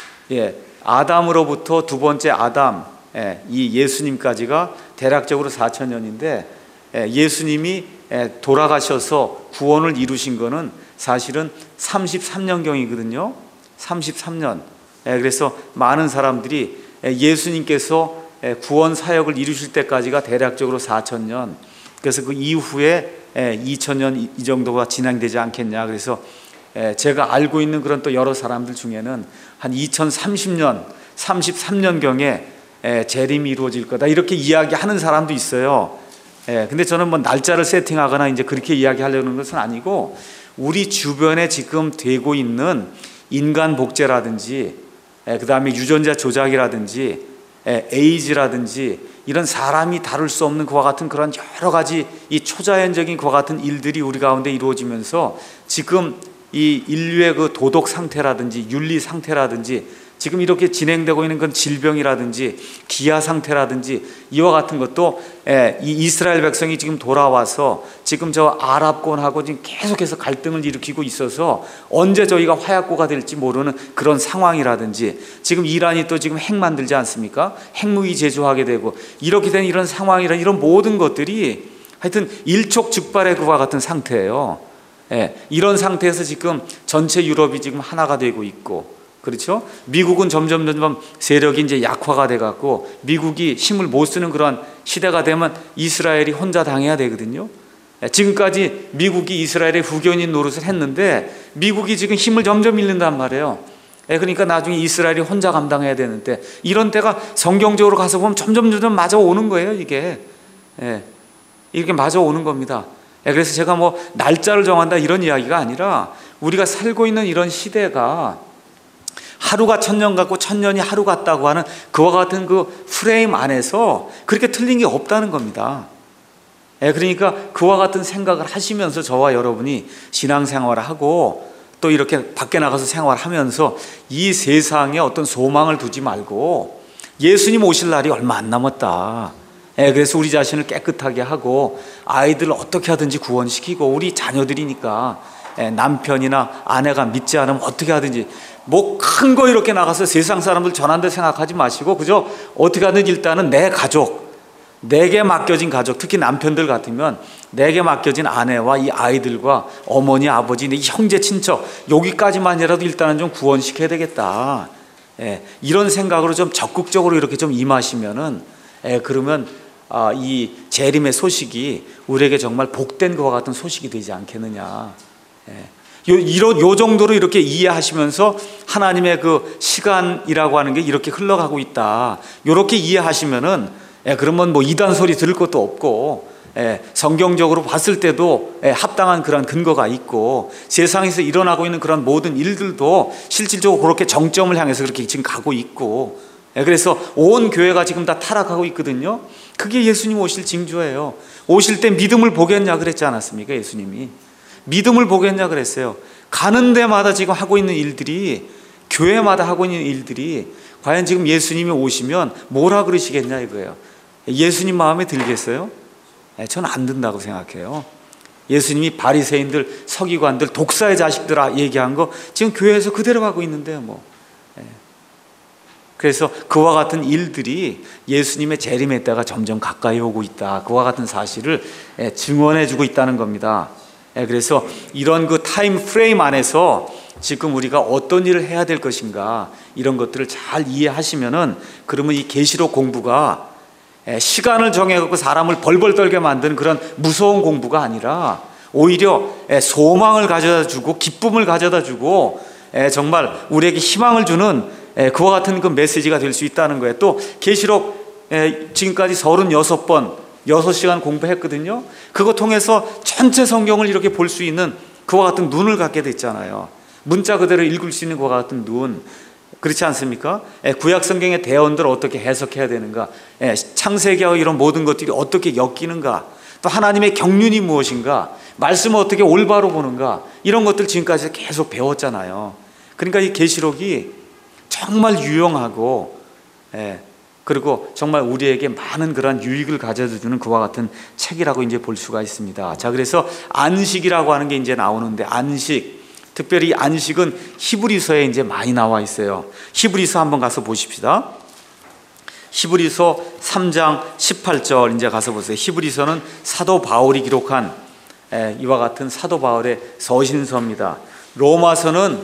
아담으로부터 두 번째 아담, 이 예수님까지가 대략적으로 사천 년인데 예수님이 돌아가셔서 구원을 이루신 거는 사실은 삼십삼 년경이거든요. 삼십삼 년. 그래서 많은 사람들이 예수님께서 구원 사역을 이루실 때까지가 대략적으로 사천 년. 그래서 그 이후에 이천 년 이 정도가 진행되지 않겠냐. 그래서 제가 알고 있는 그런 또 여러 사람들 중에는 한 이천삼십 년, 삼십삼 년경에 재림이 이루어질 거다 이렇게 이야기하는 사람도 있어요. 근데 저는 뭐 날짜를 세팅하거나 이제 그렇게 이야기하려는 것은 아니고 우리 주변에 지금 되고 있는 인간 복제라든지 그 다음에 유전자 조작이라든지 에이즈라든지 이런 사람이 다룰 수 없는 그와 같은 그런 여러 가지 이 초자연적인 그와 같은 일들이 우리 가운데 이루어지면서 지금 이 인류의 그 도덕 상태라든지 윤리 상태라든지 지금 이렇게 진행되고 있는 건 질병이라든지 기아 상태라든지 이와 같은 것도 이 이스라엘 백성이 지금 돌아와서 지금 저 아랍권하고 지금 계속해서 갈등을 일으키고 있어서 언제 저희가 화약고가 될지 모르는 그런 상황이라든지 지금 이란이 또 지금 핵 만들지 않습니까? 핵무기 제조하게 되고 이렇게 된 이런 상황이란 이런 모든 것들이 하여튼 일촉즉발의 그와 같은 상태예요. 예, 이런 상태에서 지금 전체 유럽이 지금 하나가 되고 있고 그렇죠? 미국은 점점 점점 세력이 이제 약화가 돼 갖고 미국이 힘을 못 쓰는 그런 시대가 되면 이스라엘이 혼자 당해야 되거든요. 지금까지 미국이 이스라엘의 후견인 노릇을 했는데 미국이 지금 힘을 점점 잃는단 말이에요. 그러니까 나중에 이스라엘이 혼자 감당해야 되는데 이런 때가 성경적으로 가서 보면 점점 점점 맞아 오는 거예요. 이게 이렇게 맞아 오는 겁니다. 그래서 제가 뭐 날짜를 정한다 이런 이야기가 아니라 우리가 살고 있는 이런 시대가 하루가 천년 같고 천년이 하루 같다고 하는 그와 같은 그 프레임 안에서 그렇게 틀린 게 없다는 겁니다. 그러니까 그와 같은 생각을 하시면서 저와 여러분이 신앙생활을 하고 또 이렇게 밖에 나가서 생활하면서 이 세상에 어떤 소망을 두지 말고 예수님 오실 날이 얼마 안 남았다. 그래서 우리 자신을 깨끗하게 하고 아이들을 어떻게 하든지 구원시키고 우리 자녀들이니까 남편이나 아내가 믿지 않으면 어떻게 하든지 뭐 큰 거 이렇게 나가서 세상 사람들 전한다 생각하지 마시고 그저 어떻게 하든지 일단은 내 가족, 내게 맡겨진 가족, 특히 남편들 같으면 내게 맡겨진 아내와 이 아이들과 어머니, 아버지, 이 형제, 친척 여기까지만이라도 일단은 좀 구원시켜야 되겠다. 예, 이런 생각으로 좀 적극적으로 이렇게 좀 임하시면은 예, 그러면 아, 이 재림의 소식이 우리에게 정말 복된 것과 같은 소식이 되지 않겠느냐. 예. 요, 이런, 요 정도로 이렇게 이해하시면서 하나님의 그 시간이라고 하는 게 이렇게 흘러가고 있다. 요렇게 이해하시면은, 예, 그러면 뭐 이단 소리 들을 것도 없고, 예, 성경적으로 봤을 때도 예, 합당한 그런 근거가 있고, 세상에서 일어나고 있는 그런 모든 일들도 실질적으로 그렇게 정점을 향해서 그렇게 지금 가고 있고, 예, 그래서 온 교회가 지금 다 타락하고 있거든요. 그게 예수님 오실 징조예요. 오실 때 믿음을 보겠냐 그랬지 않았습니까? 예수님이. 믿음을 보겠냐 그랬어요. 가는 데마다 지금 하고 있는 일들이 교회마다 하고 있는 일들이 과연 지금 예수님이 오시면 뭐라 그러시겠냐 이거예요. 예수님 마음에 들겠어요? 저는 안 든다고 생각해요. 예수님이 바리새인들, 서기관들, 독사의 자식들아 얘기한 거 지금 교회에서 그대로 하고 있는데요. 뭐. 그래서 그와 같은 일들이 예수님의 재림의 때가 점점 가까이 오고 있다. 그와 같은 사실을 증언해 주고 있다는 겁니다. 예, 그래서 이런 그 타임 프레임 안에서 지금 우리가 어떤 일을 해야 될 것인가, 이런 것들을 잘 이해하시면은, 그러면 이 계시록 공부가 예, 시간을 정해갖고 사람을 벌벌 떨게 만드는 그런 무서운 공부가 아니라 오히려 예, 소망을 가져다 주고 기쁨을 가져다 주고 예, 정말 우리에게 희망을 주는 예, 그와 같은 그 메시지가 될 수 있다는 거예요. 또 계시록 예, 지금까지 서른여섯 번 여섯 시간 공부했거든요. 그거 통해서 전체 성경을 이렇게 볼 수 있는 그와 같은 눈을 갖게 됐잖아요. 문자 그대로 읽을 수 있는 그와 같은 눈, 그렇지 않습니까? 예, 구약 성경의 대언들을 어떻게 해석해야 되는가, 예, 창세기와 이런 모든 것들이 어떻게 엮이는가, 또 하나님의 경륜이 무엇인가, 말씀을 어떻게 올바로 보는가, 이런 것들 지금까지 계속 배웠잖아요. 그러니까 이 계시록이 정말 유용하고 예, 그리고 정말 우리에게 많은 그런 유익을 가져다 주는 그와 같은 책이라고 이제 볼 수가 있습니다. 자, 그래서 안식이라고 하는 게 이제 나오는데, 안식, 특별히 안식은 히브리서에 이제 많이 나와 있어요. 히브리서 한번 가서 보십시다. 히브리서 삼 장 십팔 절 이제 가서 보세요. 히브리서는 사도 바울이 기록한 에, 이와 같은 사도 바울의 서신서입니다. 로마서는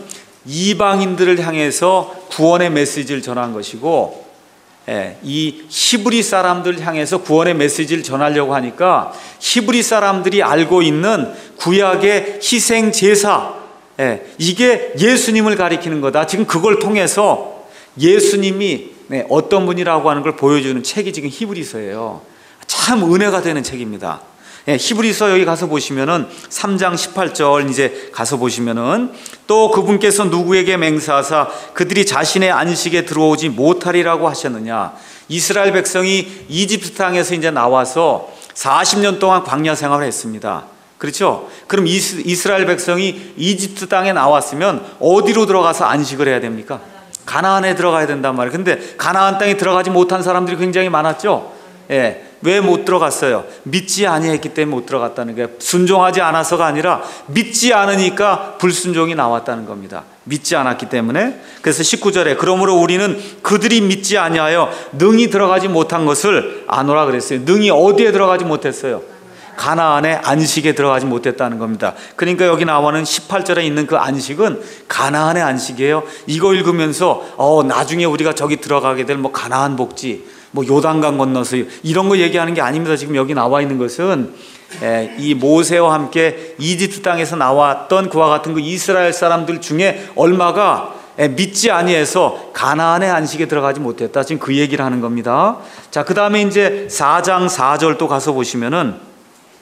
이방인들을 향해서 구원의 메시지를 전한 것이고, 예, 이 히브리 사람들 향해서 구원의 메시지를 전하려고 하니까 히브리 사람들이 알고 있는 구약의 희생 제사, 예, 이게 예수님을 가리키는 거다. 지금 그걸 통해서 예수님이 네, 어떤 분이라고 하는 걸 보여주는 책이 지금 히브리서예요. 참 은혜가 되는 책입니다. 예, 히브리서 여기 가서 보시면은 삼 장 십팔 절 이제 가서 보시면은, 또 그분께서 누구에게 맹세하사 그들이 자신의 안식에 들어오지 못하리라고 하셨느냐. 이스라엘 백성이 이집트 땅에서 이제 나와서 사십 년 동안 광야 생활을 했습니다. 그렇죠? 그럼 이스, 이스라엘 백성이 이집트 땅에 나왔으면 어디로 들어가서 안식을 해야 됩니까? 가나안에 들어가야 된단 말이에요. 근데 가나안 땅에 들어가지 못한 사람들이 굉장히 많았죠. 예, 왜 못 들어갔어요? 믿지 아니했기 때문에 못 들어갔다는 거예요. 순종하지 않아서가 아니라 믿지 않으니까 불순종이 나왔다는 겁니다. 믿지 않았기 때문에. 그래서 십구 절에 그러므로 우리는 그들이 믿지 아니하여 능히 들어가지 못한 것을 아노라 그랬어요. 능히 어디에 들어가지 못했어요? 가나안의 안식에 들어가지 못했다는 겁니다. 그러니까 여기 나오는 십팔 절에 있는 그 안식은 가나안의 안식이에요. 이거 읽으면서 어, 나중에 우리가 저기 들어가게 될 뭐 가나안 복지, 뭐 요단강 건너서 이런 거 얘기하는 게 아닙니다. 지금 여기 나와 있는 것은 에, 이 모세와 함께 이집트 땅에서 나왔던 그와 같은 그 이스라엘 사람들 중에 얼마가 에, 믿지 아니해서 가나안의 안식에 들어가지 못했다. 지금 그 얘기를 하는 겁니다. 자, 그 다음에 이제 사 장 사 절 또 가서 보시면은,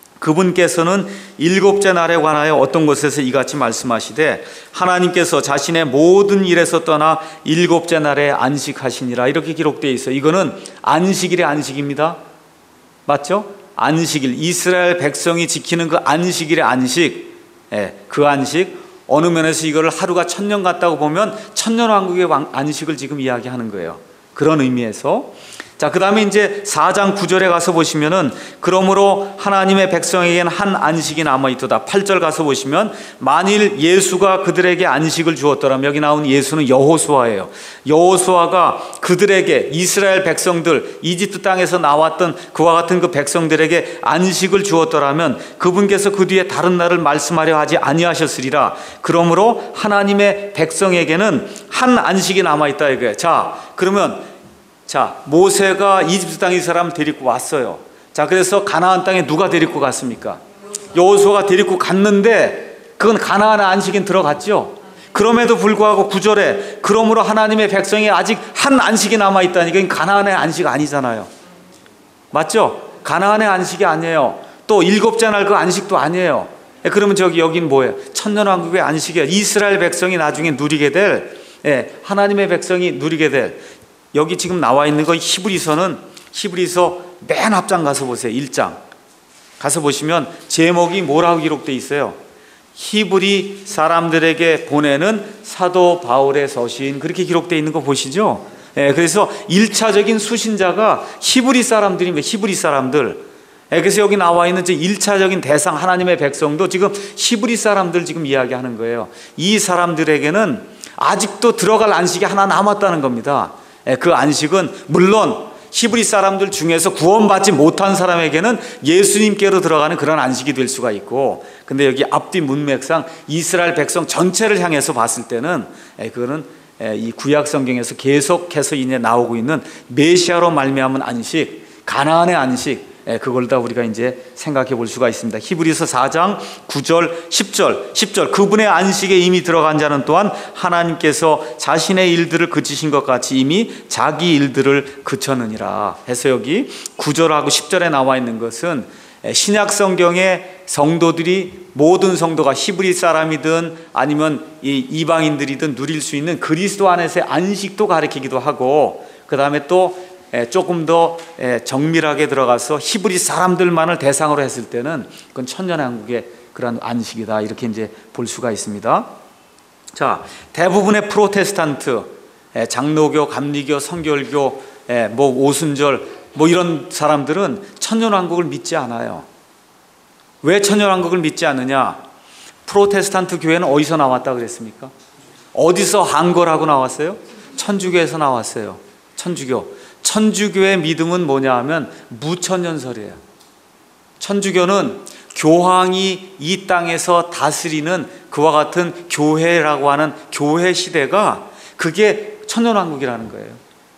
그분께서는 일곱째 날에 관하여 어떤 곳에서 이같이 말씀하시되 하나님께서 자신의 모든 일에서 떠나 일곱째 날에 안식하시니라, 이렇게 기록되어 있어요. 이거는 안식일의 안식입니다. 맞죠? 안식일, 이스라엘 백성이 지키는 그 안식일의 안식, 예, 그 안식, 어느 면에서 이거를 하루가 천년 같다고 보면 천년왕국의 안식을 지금 이야기하는 거예요. 그런 의미에서. 자, 그 다음에 이제 사 장 구 절에 가서 보시면은, 그러므로 하나님의 백성에게는 한 안식이 남아있도다. 팔 절 가서 보시면, 만일 예수가 그들에게 안식을 주었더라면, 여기 나온 예수는 여호수아예요. 여호수아가 그들에게, 이스라엘 백성들, 이집트 땅에서 나왔던 그와 같은 그 백성들에게 안식을 주었더라면 그분께서 그 뒤에 다른 날을 말씀하려 하지 아니하셨으리라. 그러므로 하나님의 백성에게는 한 안식이 남아있다 이거예요. 자, 그러면 자, 모세가 이집트 땅에 이 사람을 데리고 왔어요. 자, 그래서 가나안 땅에 누가 데리고 갔습니까? 여호수아가 데리고 갔는데 그건 가나안의 안식인 들어갔죠. 그럼에도 불구하고 구 절에 그러므로 하나님의 백성이 아직 한 안식이 남아있다니까, 이건 가나안의 안식 아니잖아요. 맞죠? 가나안의 안식이 아니에요. 또 일곱째 날 그 안식도 아니에요. 그러면 저기 여긴 뭐예요? 천년왕국의 안식이에요. 이스라엘 백성이 나중에 누리게 될, 예, 하나님의 백성이 누리게 될, 여기 지금 나와 있는 거 히브리서는, 히브리서 맨 앞장 가서 보세요. 일 장 가서 보시면 제목이 뭐라고 기록되어 있어요? 히브리 사람들에게 보내는 사도 바울의 서신, 그렇게 기록되어 있는 거 보시죠? 예, 그래서 일 차적인 수신자가 히브리 사람들입니다. 히브리 사람들. 예, 그래서 여기 나와 있는 일 차적인 대상 하나님의 백성도 지금 히브리 사람들 지금 이야기하는 거예요. 이 사람들에게는 아직도 들어갈 안식이 하나 남았다는 겁니다. 그 안식은 물론 히브리 사람들 중에서 구원받지 못한 사람에게는 예수님께로 들어가는 그런 안식이 될 수가 있고, 근데 여기 앞뒤 문맥상 이스라엘 백성 전체를 향해서 봤을 때는 그거는 이 구약 성경에서 계속해서 이제 나오고 있는 메시아로 말미암은 안식, 가나안의 안식, 그걸 다 우리가 이제 생각해 볼 수가 있습니다. 히브리서 사 장 구 절 십 절 십 절 그분의 안식에 이미 들어간 자는 또한 하나님께서 자신의 일들을 그치신 것 같이 이미 자기 일들을 그쳤느니라 해서 여기 구 절하고 십 절에 나와 있는 것은 신약 성경의 성도들이, 모든 성도가 히브리 사람이든 아니면 이 이방인들이든 누릴 수 있는 그리스도 안에서의 안식도 가리키기도 하고, 그 다음에 또 조금 더 정밀하게 들어가서 히브리 사람들만을 대상으로 했을 때는 그건 천년왕국의 그런 안식이다, 이렇게 이제 볼 수가 있습니다. 자, 대부분의 프로테스탄트, 장로교, 감리교, 성결교, 뭐 오순절, 뭐 이런 사람들은 천년왕국을 믿지 않아요. 왜 천년왕국을 믿지 않느냐? 프로테스탄트 교회는 어디서 나왔다 그랬습니까? 어디서 한 거라고 나왔어요? 천주교에서 나왔어요. 천주교. 천주교의 믿음은 뭐냐 하면 무천년설이에요. 천주교는 교황이 이 땅에서 다스리는 그와 같은 교회라고 하는 교회 시대가, 그게 천년왕국이라는 거예요.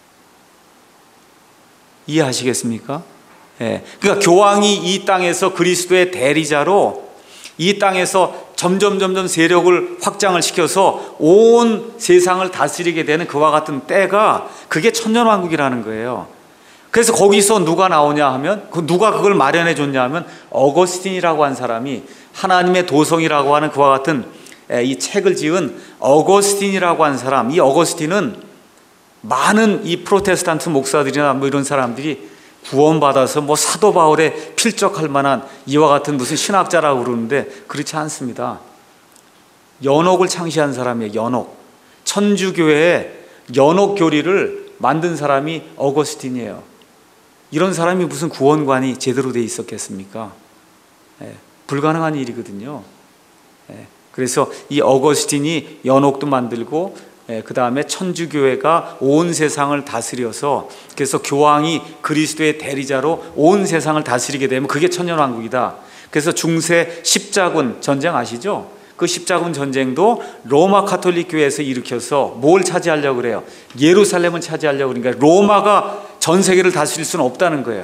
이해하시겠습니까? 예. 그러니까 교황이 이 땅에서 그리스도의 대리자로 이 땅에서 점점 점점 세력을 확장을 시켜서 온 세상을 다스리게 되는 그와 같은 때가, 그게 천년왕국이라는 거예요. 그래서 거기서 누가 나오냐 하면, 그 누가 그걸 마련해 줬냐 하면 어거스틴이라고 한 사람이, 하나님의 도성이라고 하는 그와 같은 이 책을 지은 어거스틴이라고 한 사람, 이 어거스틴은 많은 이 프로테스탄트 목사들이나 뭐 이런 사람들이 구원받아서 뭐 사도 바울에 필적할 만한 이와 같은 무슨 신학자라고 그러는데 그렇지 않습니다. 연옥을 창시한 사람이에요. 연옥. 천주교회의 연옥 교리를 만든 사람이 어거스틴이에요. 이런 사람이 무슨 구원관이 제대로 돼 있었겠습니까? 예, 불가능한 일이거든요. 예, 그래서 이 어거스틴이 연옥도 만들고, 그 다음에 천주교회가 온 세상을 다스려서, 그래서 교황이 그리스도의 대리자로 온 세상을 다스리게 되면 그게 천년왕국이다. 그래서 중세 십자군 전쟁 아시죠? 그 십자군 전쟁도 로마 가톨릭 교회에서 일으켜서 뭘 차지하려고 그래요? 예루살렘을 차지하려고. 그러니까 로마가 전 세계를 다스릴 수는 없다는 거예요.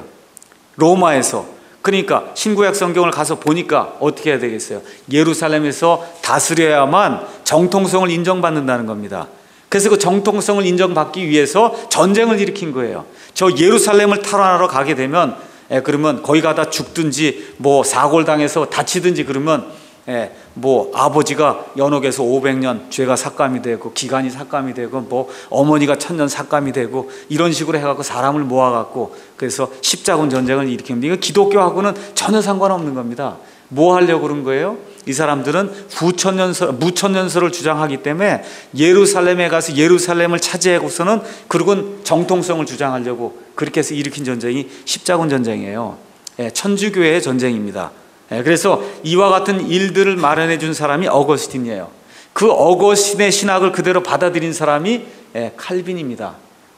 로마에서. 그러니까 신구약 성경을 가서 보니까 어떻게 해야 되겠어요? 예루살렘에서 다스려야만 정통성을 인정받는다는 겁니다. 그래서 그 정통성을 인정받기 위해서 전쟁을 일으킨 거예요. 저 예루살렘을 탈환하러 가게 되면, 예, 그러면 거기 가다 죽든지 뭐 사고를 당해서 다치든지 그러면, 예, 뭐 아버지가 연옥에서 오백 년 죄가 삭감이 되고, 기간이 삭감이 되고, 뭐 어머니가 천년 삭감이 되고, 이런 식으로 해갖고 사람을 모아갖고 그래서 십자군 전쟁을 일으킵니다. 이거 기독교하고는 전혀 상관없는 겁니다. 뭐 하려고 그런 거예요? 이 사람들은 부천년설, 무천년설을 주장하기 때문에 예루살렘에 가서 예루살렘을 차지하고서는 그리고 정통성을 주장하려고 그렇게 해서 일으킨 전쟁이 십자군 전쟁이에요. 예, 천주교회의 전쟁입니다. 그래서 이와 같은 일들을 마련해 준 사람이 어거스틴이에요. 그 어거스틴의 신학을 그대로 받아들인 사람이 칼빈입니다.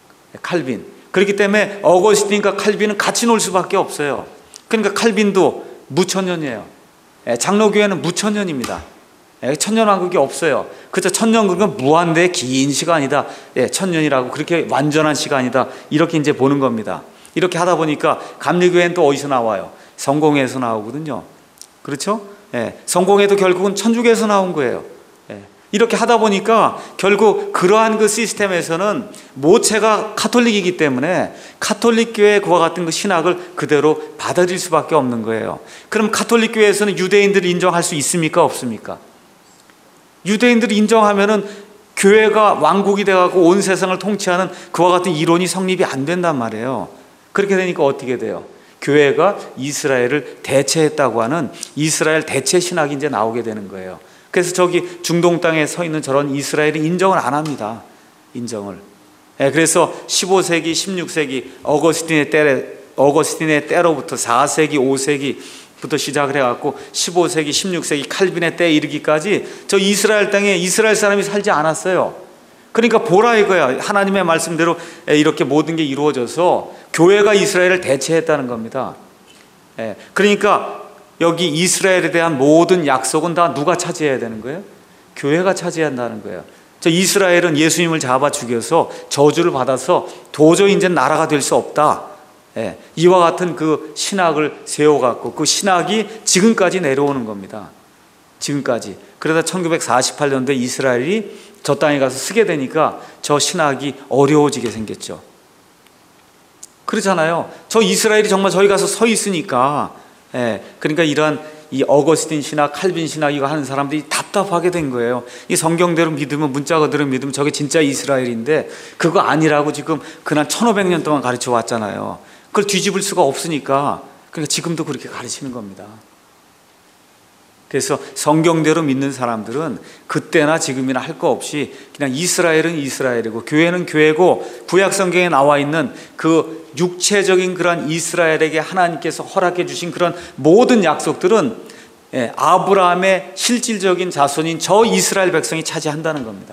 칼빈. 그렇기 때문에 어거스틴과 칼빈은 같이 놀 수밖에 없어요. 그러니까 칼빈도 무천년이에요. 장로교회는 무천년입니다. 천년왕국이 없어요. 그렇죠. 천년왕국은 무한대 긴 시간이다. 천년이라고, 그렇게 완전한 시간이다, 이렇게 이제 보는 겁니다. 이렇게 하다 보니까 감리교회는 또 어디서 나와요? 성공회에서 나오거든요. 그렇죠? 예, 성공회도 결국은 천주교에서 나온 거예요. 예, 이렇게 하다 보니까 결국 그러한 그 시스템에서는 모체가 카톨릭이기 때문에 카톨릭 교회 그와 같은 그 신학을 그대로 받아들일 수밖에 없는 거예요. 그럼 카톨릭 교회에서는 유대인들을 인정할 수 있습니까? 없습니까? 유대인들을 인정하면은 교회가 왕국이 돼가고 온 세상을 통치하는 그와 같은 이론이 성립이 안 된단 말이에요. 그렇게 되니까 어떻게 돼요? 교회가 이스라엘을 대체했다고 하는 이스라엘 대체 신학이 이제 나오게 되는 거예요. 그래서 저기 중동 땅에 서 있는 저런 이스라엘이 인정을 안 합니다. 인정을. 예, 그래서 십오 세기, 십육 세기 어거스틴의 때, 어거스틴의 때로부터 사 세기, 오 세기부터 시작을 해갖고 십오 세기, 십육 세기 칼빈의 때에 이르기까지 저 이스라엘 땅에 이스라엘 사람이 살지 않았어요. 그러니까 보라 이거야. 하나님의 말씀대로 이렇게 모든 게 이루어져서 교회가 이스라엘을 대체했다는 겁니다. 그러니까 여기 이스라엘에 대한 모든 약속은 다 누가 차지해야 되는 거예요? 교회가 차지해야 한다는 거예요. 저 이스라엘은 예수님을 잡아 죽여서 저주를 받아서 도저히 이제 나라가 될 수 없다. 예, 이와 같은 그 신학을 세워갖고 그 신학이 지금까지 내려오는 겁니다. 지금까지. 그러다 천구백사십팔 년도에 이스라엘이 저 땅에 가서 쓰게 되니까 저 신학이 어려워지게 생겼죠. 그렇잖아요. 저 이스라엘이 정말 저희 가서 서 있으니까, 예, 그러니까 이러한 이 어거스틴 신학, 칼빈 신학 이거 하는 사람들이 답답하게 된 거예요. 이 성경대로 믿으면, 문자 그대로 믿으면 저게 진짜 이스라엘인데 그거 아니라고 지금 그날 천오백 년 동안 가르쳐 왔잖아요. 그걸 뒤집을 수가 없으니까, 그러니까 지금도 그렇게 가르치는 겁니다. 그래서 성경대로 믿는 사람들은 그때나 지금이나 할 거 없이 그냥 이스라엘은 이스라엘이고 교회는 교회고, 구약 성경에 나와 있는 그 육체적인 그런 이스라엘에게 하나님께서 허락해 주신 그런 모든 약속들은 아브라함의 실질적인 자손인 저 이스라엘 백성이 차지한다는 겁니다.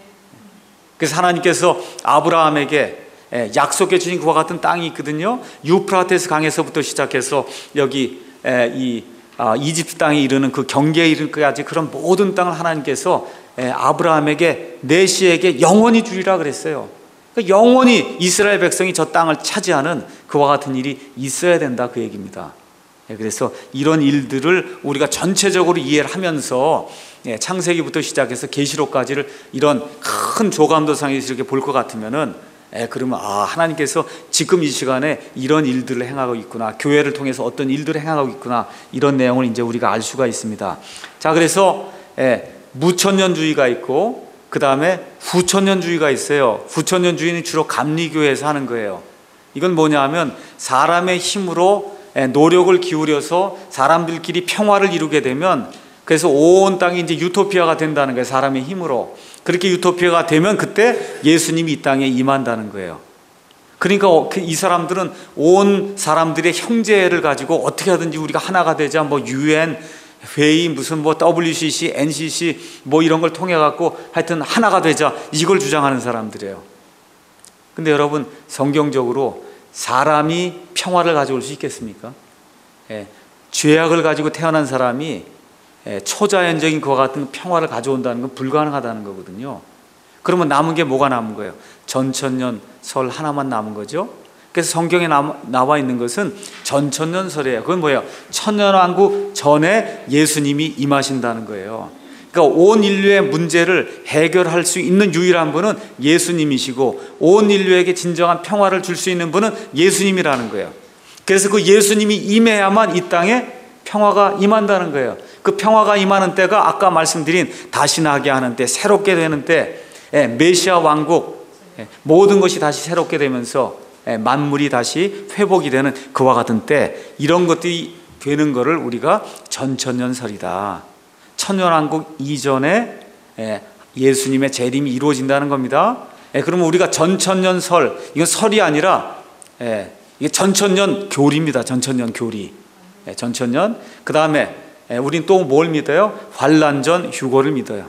그래서 하나님께서 아브라함에게 약속해 주신 그와 같은 땅이 있거든요. 유프라테스 강에서부터 시작해서 여기 이 이집트 땅에 이르는 그 경계에 이르기까지 그런 모든 땅을 하나님께서 아브라함에게, 내시에게 영원히 주리라 그랬어요. 그러니까 영원히 이스라엘 백성이 저 땅을 차지하는 그와 같은 일이 있어야 된다, 그 얘기입니다. 그래서 이런 일들을 우리가 전체적으로 이해를 하면서 창세기부터 시작해서 계시록까지를 이런 큰 조감도상에서 이렇게 볼 것 같으면은, 에, 그러면 아, 하나님께서 지금 이 시간에 이런 일들을 행하고 있구나, 교회를 통해서 어떤 일들을 행하고 있구나, 이런 내용을 이제 우리가 알 수가 있습니다. 자, 그래서 에, 무천년주의가 있고 그 다음에 후천년주의가 있어요. 후천년주의는 주로 감리교회에서 하는 거예요. 이건 뭐냐 하면 사람의 힘으로 노력을 기울여서 사람들끼리 평화를 이루게 되면, 그래서 온 땅이 이제 유토피아가 된다는 거예요. 사람의 힘으로. 그렇게 유토피아가 되면 그때 예수님이 이 땅에 임한다는 거예요. 그러니까 이 사람들은 온 사람들의 형제를 가지고 어떻게 하든지 우리가 하나가 되자, 뭐 유엔 회의, 무슨 뭐 더블유씨씨, 엔씨씨 뭐 이런 걸 통해 갖고 하여튼 하나가 되자, 이걸 주장하는 사람들이에요. 근데 여러분, 성경적으로 사람이 평화를 가져올 수 있겠습니까? 예, 죄악을 가지고 태어난 사람이 예, 초자연적인 그와 같은 평화를 가져온다는 건 불가능하다는 거거든요. 그러면 남은 게 뭐가 남은 거예요? 전천년 설 하나만 남은 거죠. 그래서 성경에 나와 있는 것은 전천년설이에요. 그건 뭐예요? 천년왕국 전에 예수님이 임하신다는 거예요. 그러니까 온 인류의 문제를 해결할 수 있는 유일한 분은 예수님이시고, 온 인류에게 진정한 평화를 줄 수 있는 분은 예수님이라는 거예요. 그래서 그 예수님이 임해야만 이 땅에 평화가 임한다는 거예요. 그 평화가 임하는 때가 아까 말씀드린 다시 나게 하는 때, 새롭게 되는 때, 메시아 왕국, 모든 것이 다시 새롭게 되면서 만물이 다시 회복이 되는 그와 같은 때, 이런 것들이 되는 것을 우리가 전천년설이다. 천년왕국 이전에 예수님의 재림이 이루어진다는 겁니다. 그러면 우리가 전천년설, 이건 설이 아니라 이게 전천년 교리입니다. 전천년 교리. 전천년. 그 다음에 우린 또 뭘 믿어요? 환란전 휴거를 믿어요.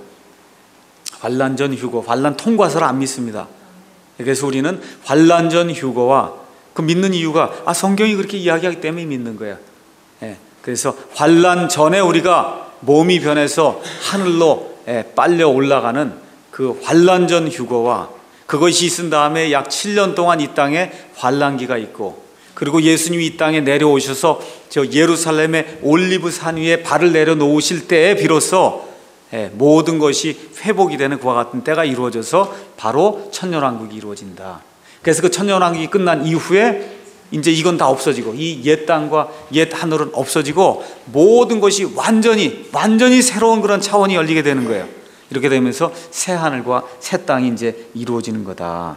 환란전 휴거, 환란 통과서를 안 믿습니다. 그래서 우리는 환란전 휴거와, 그 믿는 이유가 아, 성경이 그렇게 이야기하기 때문에 믿는 거예요. 예, 그래서 환란 전에 우리가 몸이 변해서 하늘로 예, 빨려 올라가는 그 환란전 휴거와, 그것이 있은 다음에 약 칠 년 동안 이 땅에 환란기가 있고, 그리고 예수님이 이 땅에 내려오셔서 저 예루살렘의 올리브 산 위에 발을 내려놓으실 때에 비로소 예, 모든 것이 회복이 되는 그와 같은 때가 이루어져서 바로 천년왕국이 이루어진다. 그래서 그 천년왕국이 끝난 이후에 이제 이건 다 없어지고, 이 옛 땅과 옛 하늘은 없어지고 모든 것이 완전히 완전히 새로운 그런 차원이 열리게 되는 거예요. 이렇게 되면서 새 하늘과 새 땅이 이제 이루어지는 거다.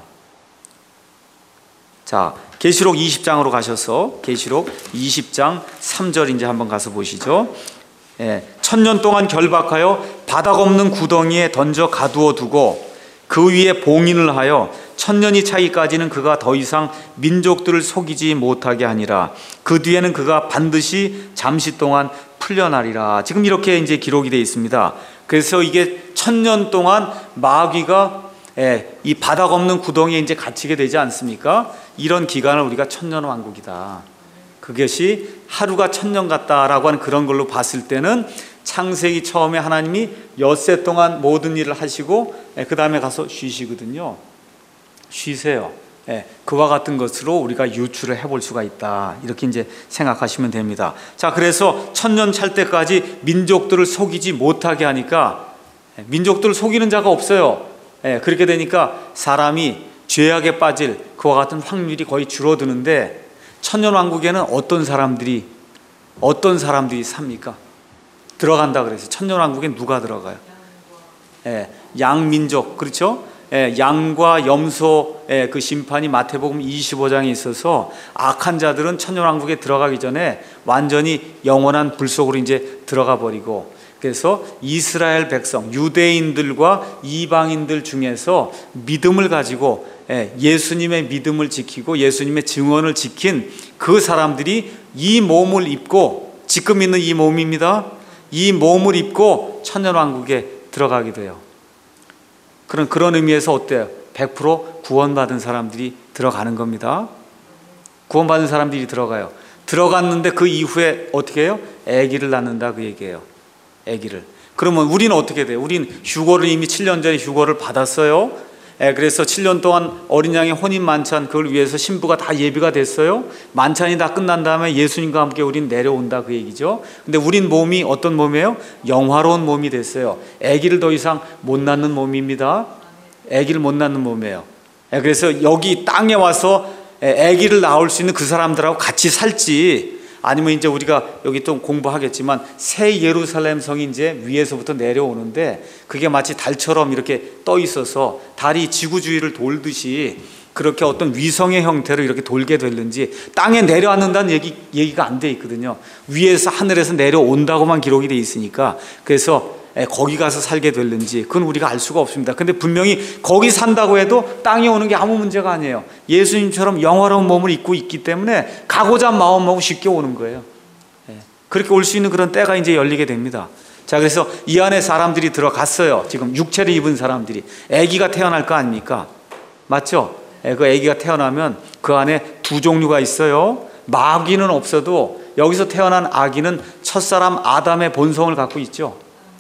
자, 계시록 이십 장으로 가셔서 계시록 이십 장 삼 절 이제 한번 가서 보시죠. 예, 천년 동안 결박하여 바닥 없는 구덩이에 던져 가두어 두고 그 위에 봉인을 하여 천년이 차기까지는 그가 더 이상 민족들을 속이지 못하게 하니라. 그 뒤에는 그가 반드시 잠시 동안 풀려나리라. 지금 이렇게 이제 기록이 되어 있습니다. 그래서 이게 천년 동안 마귀가 예, 이 바닥 없는 구덩이에 이제 갇히게 되지 않습니까? 이런 기간을 우리가 천년왕국이다. 그것이 하루가 천년 같다라고 하는 그런 걸로 봤을 때는 창세기 처음에 하나님이 엿새 동안 모든 일을 하시고 그 다음에 가서 쉬시거든요. 쉬세요. 예, 그와 같은 것으로 우리가 유추를 해볼 수가 있다. 이렇게 이제 생각하시면 됩니다. 자, 그래서 천년 찰 때까지 민족들을 속이지 못하게 하니까 민족들을 속이는 자가 없어요. 예, 그렇게 되니까 사람이 죄악에 빠질 그와 같은 확률이 거의 줄어드는데 천년 왕국에는 어떤 사람들이 어떤 사람들이 삽니까? 들어간다 그래서 천년 왕국에 누가 들어가요? 예, 양민족, 그렇죠? 예, 양과 염소의 그 심판이 마태복음 이십오 장에 있어서 악한 자들은 천년 왕국에 들어가기 전에 완전히 영원한 불 속으로 이제 들어가 버리고, 그래서 이스라엘 백성, 유대인들과 이방인들 중에서 믿음을 가지고 예수님의 믿음을 지키고 예수님의 증언을 지킨 그 사람들이 이 몸을 입고, 지금 있는 이 몸입니다. 이 몸을 입고 천년왕국에 들어가게 돼요. 그런 그런 의미에서 어때요? 백 퍼센트 구원받은 사람들이 들어가는 겁니다. 구원받은 사람들이 들어가요. 들어갔는데 그 이후에 어떻게 해요? 아기를 낳는다 그 얘기예요. 아기를. 그러면 우리는 어떻게 돼요? 우리는 휴거를 이미 칠 년 전에 휴거를 받았어요. 예, 그래서 칠 년 동안 어린 양의 혼인 만찬, 그걸 위해서 신부가 다 예비가 됐어요. 만찬이 다 끝난 다음에 예수님과 함께 우린 내려온다 그 얘기죠. 근데 우린 몸이 어떤 몸이에요? 영화로운 몸이 됐어요. 아기를 더 이상 못 낳는 몸입니다. 아기를 못 낳는 몸이에요. 예, 그래서 여기 땅에 와서 아기를 낳을 수 있는 그 사람들하고 같이 살지, 아니면 이제 우리가 여기 좀 공부하겠지만 새 예루살렘 성이 이제 위에서부터 내려오는데 그게 마치 달처럼 이렇게 떠 있어서 달이 지구 주위를 돌듯이 그렇게 어떤 위성의 형태로 이렇게 돌게 됐는지 땅에 내려앉는다는 얘기, 얘기가 안 돼 있거든요. 위에서 하늘에서 내려온다고만 기록이 돼 있으니까, 그래서 거기 가서 살게 됐는지 그건 우리가 알 수가 없습니다. 근데 분명히 거기 산다고 해도 땅에 오는 게 아무 문제가 아니에요. 예수님처럼 영화로운 몸을 입고 있기 때문에 가고자 마음먹고 쉽게 오는 거예요. 그렇게 올 수 있는 그런 때가 이제 열리게 됩니다. 자, 그래서 이 안에 사람들이 들어갔어요. 지금 육체를 입은 사람들이. 아기가 태어날 거 아닙니까? 맞죠? 그 아기가 태어나면 그 안에 두 종류가 있어요. 마귀는 없어도 여기서 태어난 아기는 첫사람 아담의 본성을 갖고 있죠.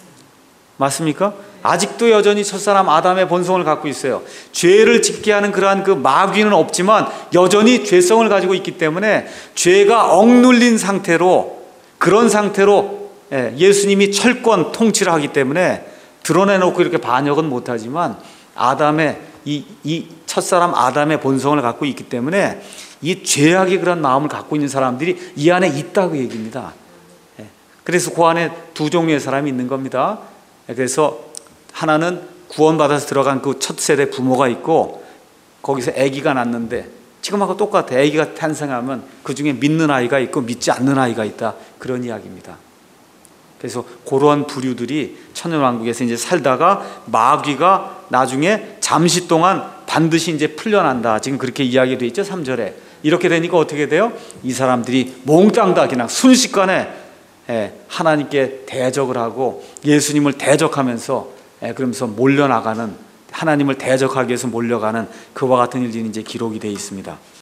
맞습니까? 아직도 여전히 첫사람 아담의 본성을 갖고 있어요. 죄를 짓게 하는 그러한 그 마귀는 없지만 여전히 죄성을 가지고 있기 때문에 죄가 억눌린 상태로, 그런 상태로 예수님이 철권 통치를 하기 때문에 드러내놓고 이렇게 반역은 못하지만 아담의 이, 이 첫사람 아담의 본성을 갖고 있기 때문에 이 죄악의 그런 마음을 갖고 있는 사람들이 이 안에 있다고 얘기입니다. 그래서 그 안에 두 종류의 사람이 있는 겁니다. 그래서 하나는 구원받아서 들어간 그 첫 세대 부모가 있고, 거기서 아기가 낳는데 지금하고 똑같아. 아기가 탄생하면 그 중에 믿는 아이가 있고 믿지 않는 아이가 있다, 그런 이야기입니다. 그래서 그러한 부류들이 천년왕국에서 이제 살다가 마귀가 나중에 잠시 동안 반드시 이제 풀려난다, 지금 그렇게 이야기되어 있죠. 삼 절에. 이렇게 되니까 어떻게 돼요? 이 사람들이 몽땅 다 그냥 순식간에 하나님께 대적을 하고 예수님을 대적하면서, 그러면서 몰려나가는, 하나님을 대적하기 위해서 몰려가는 그와 같은 일들이 이제 기록이 되어 있습니다.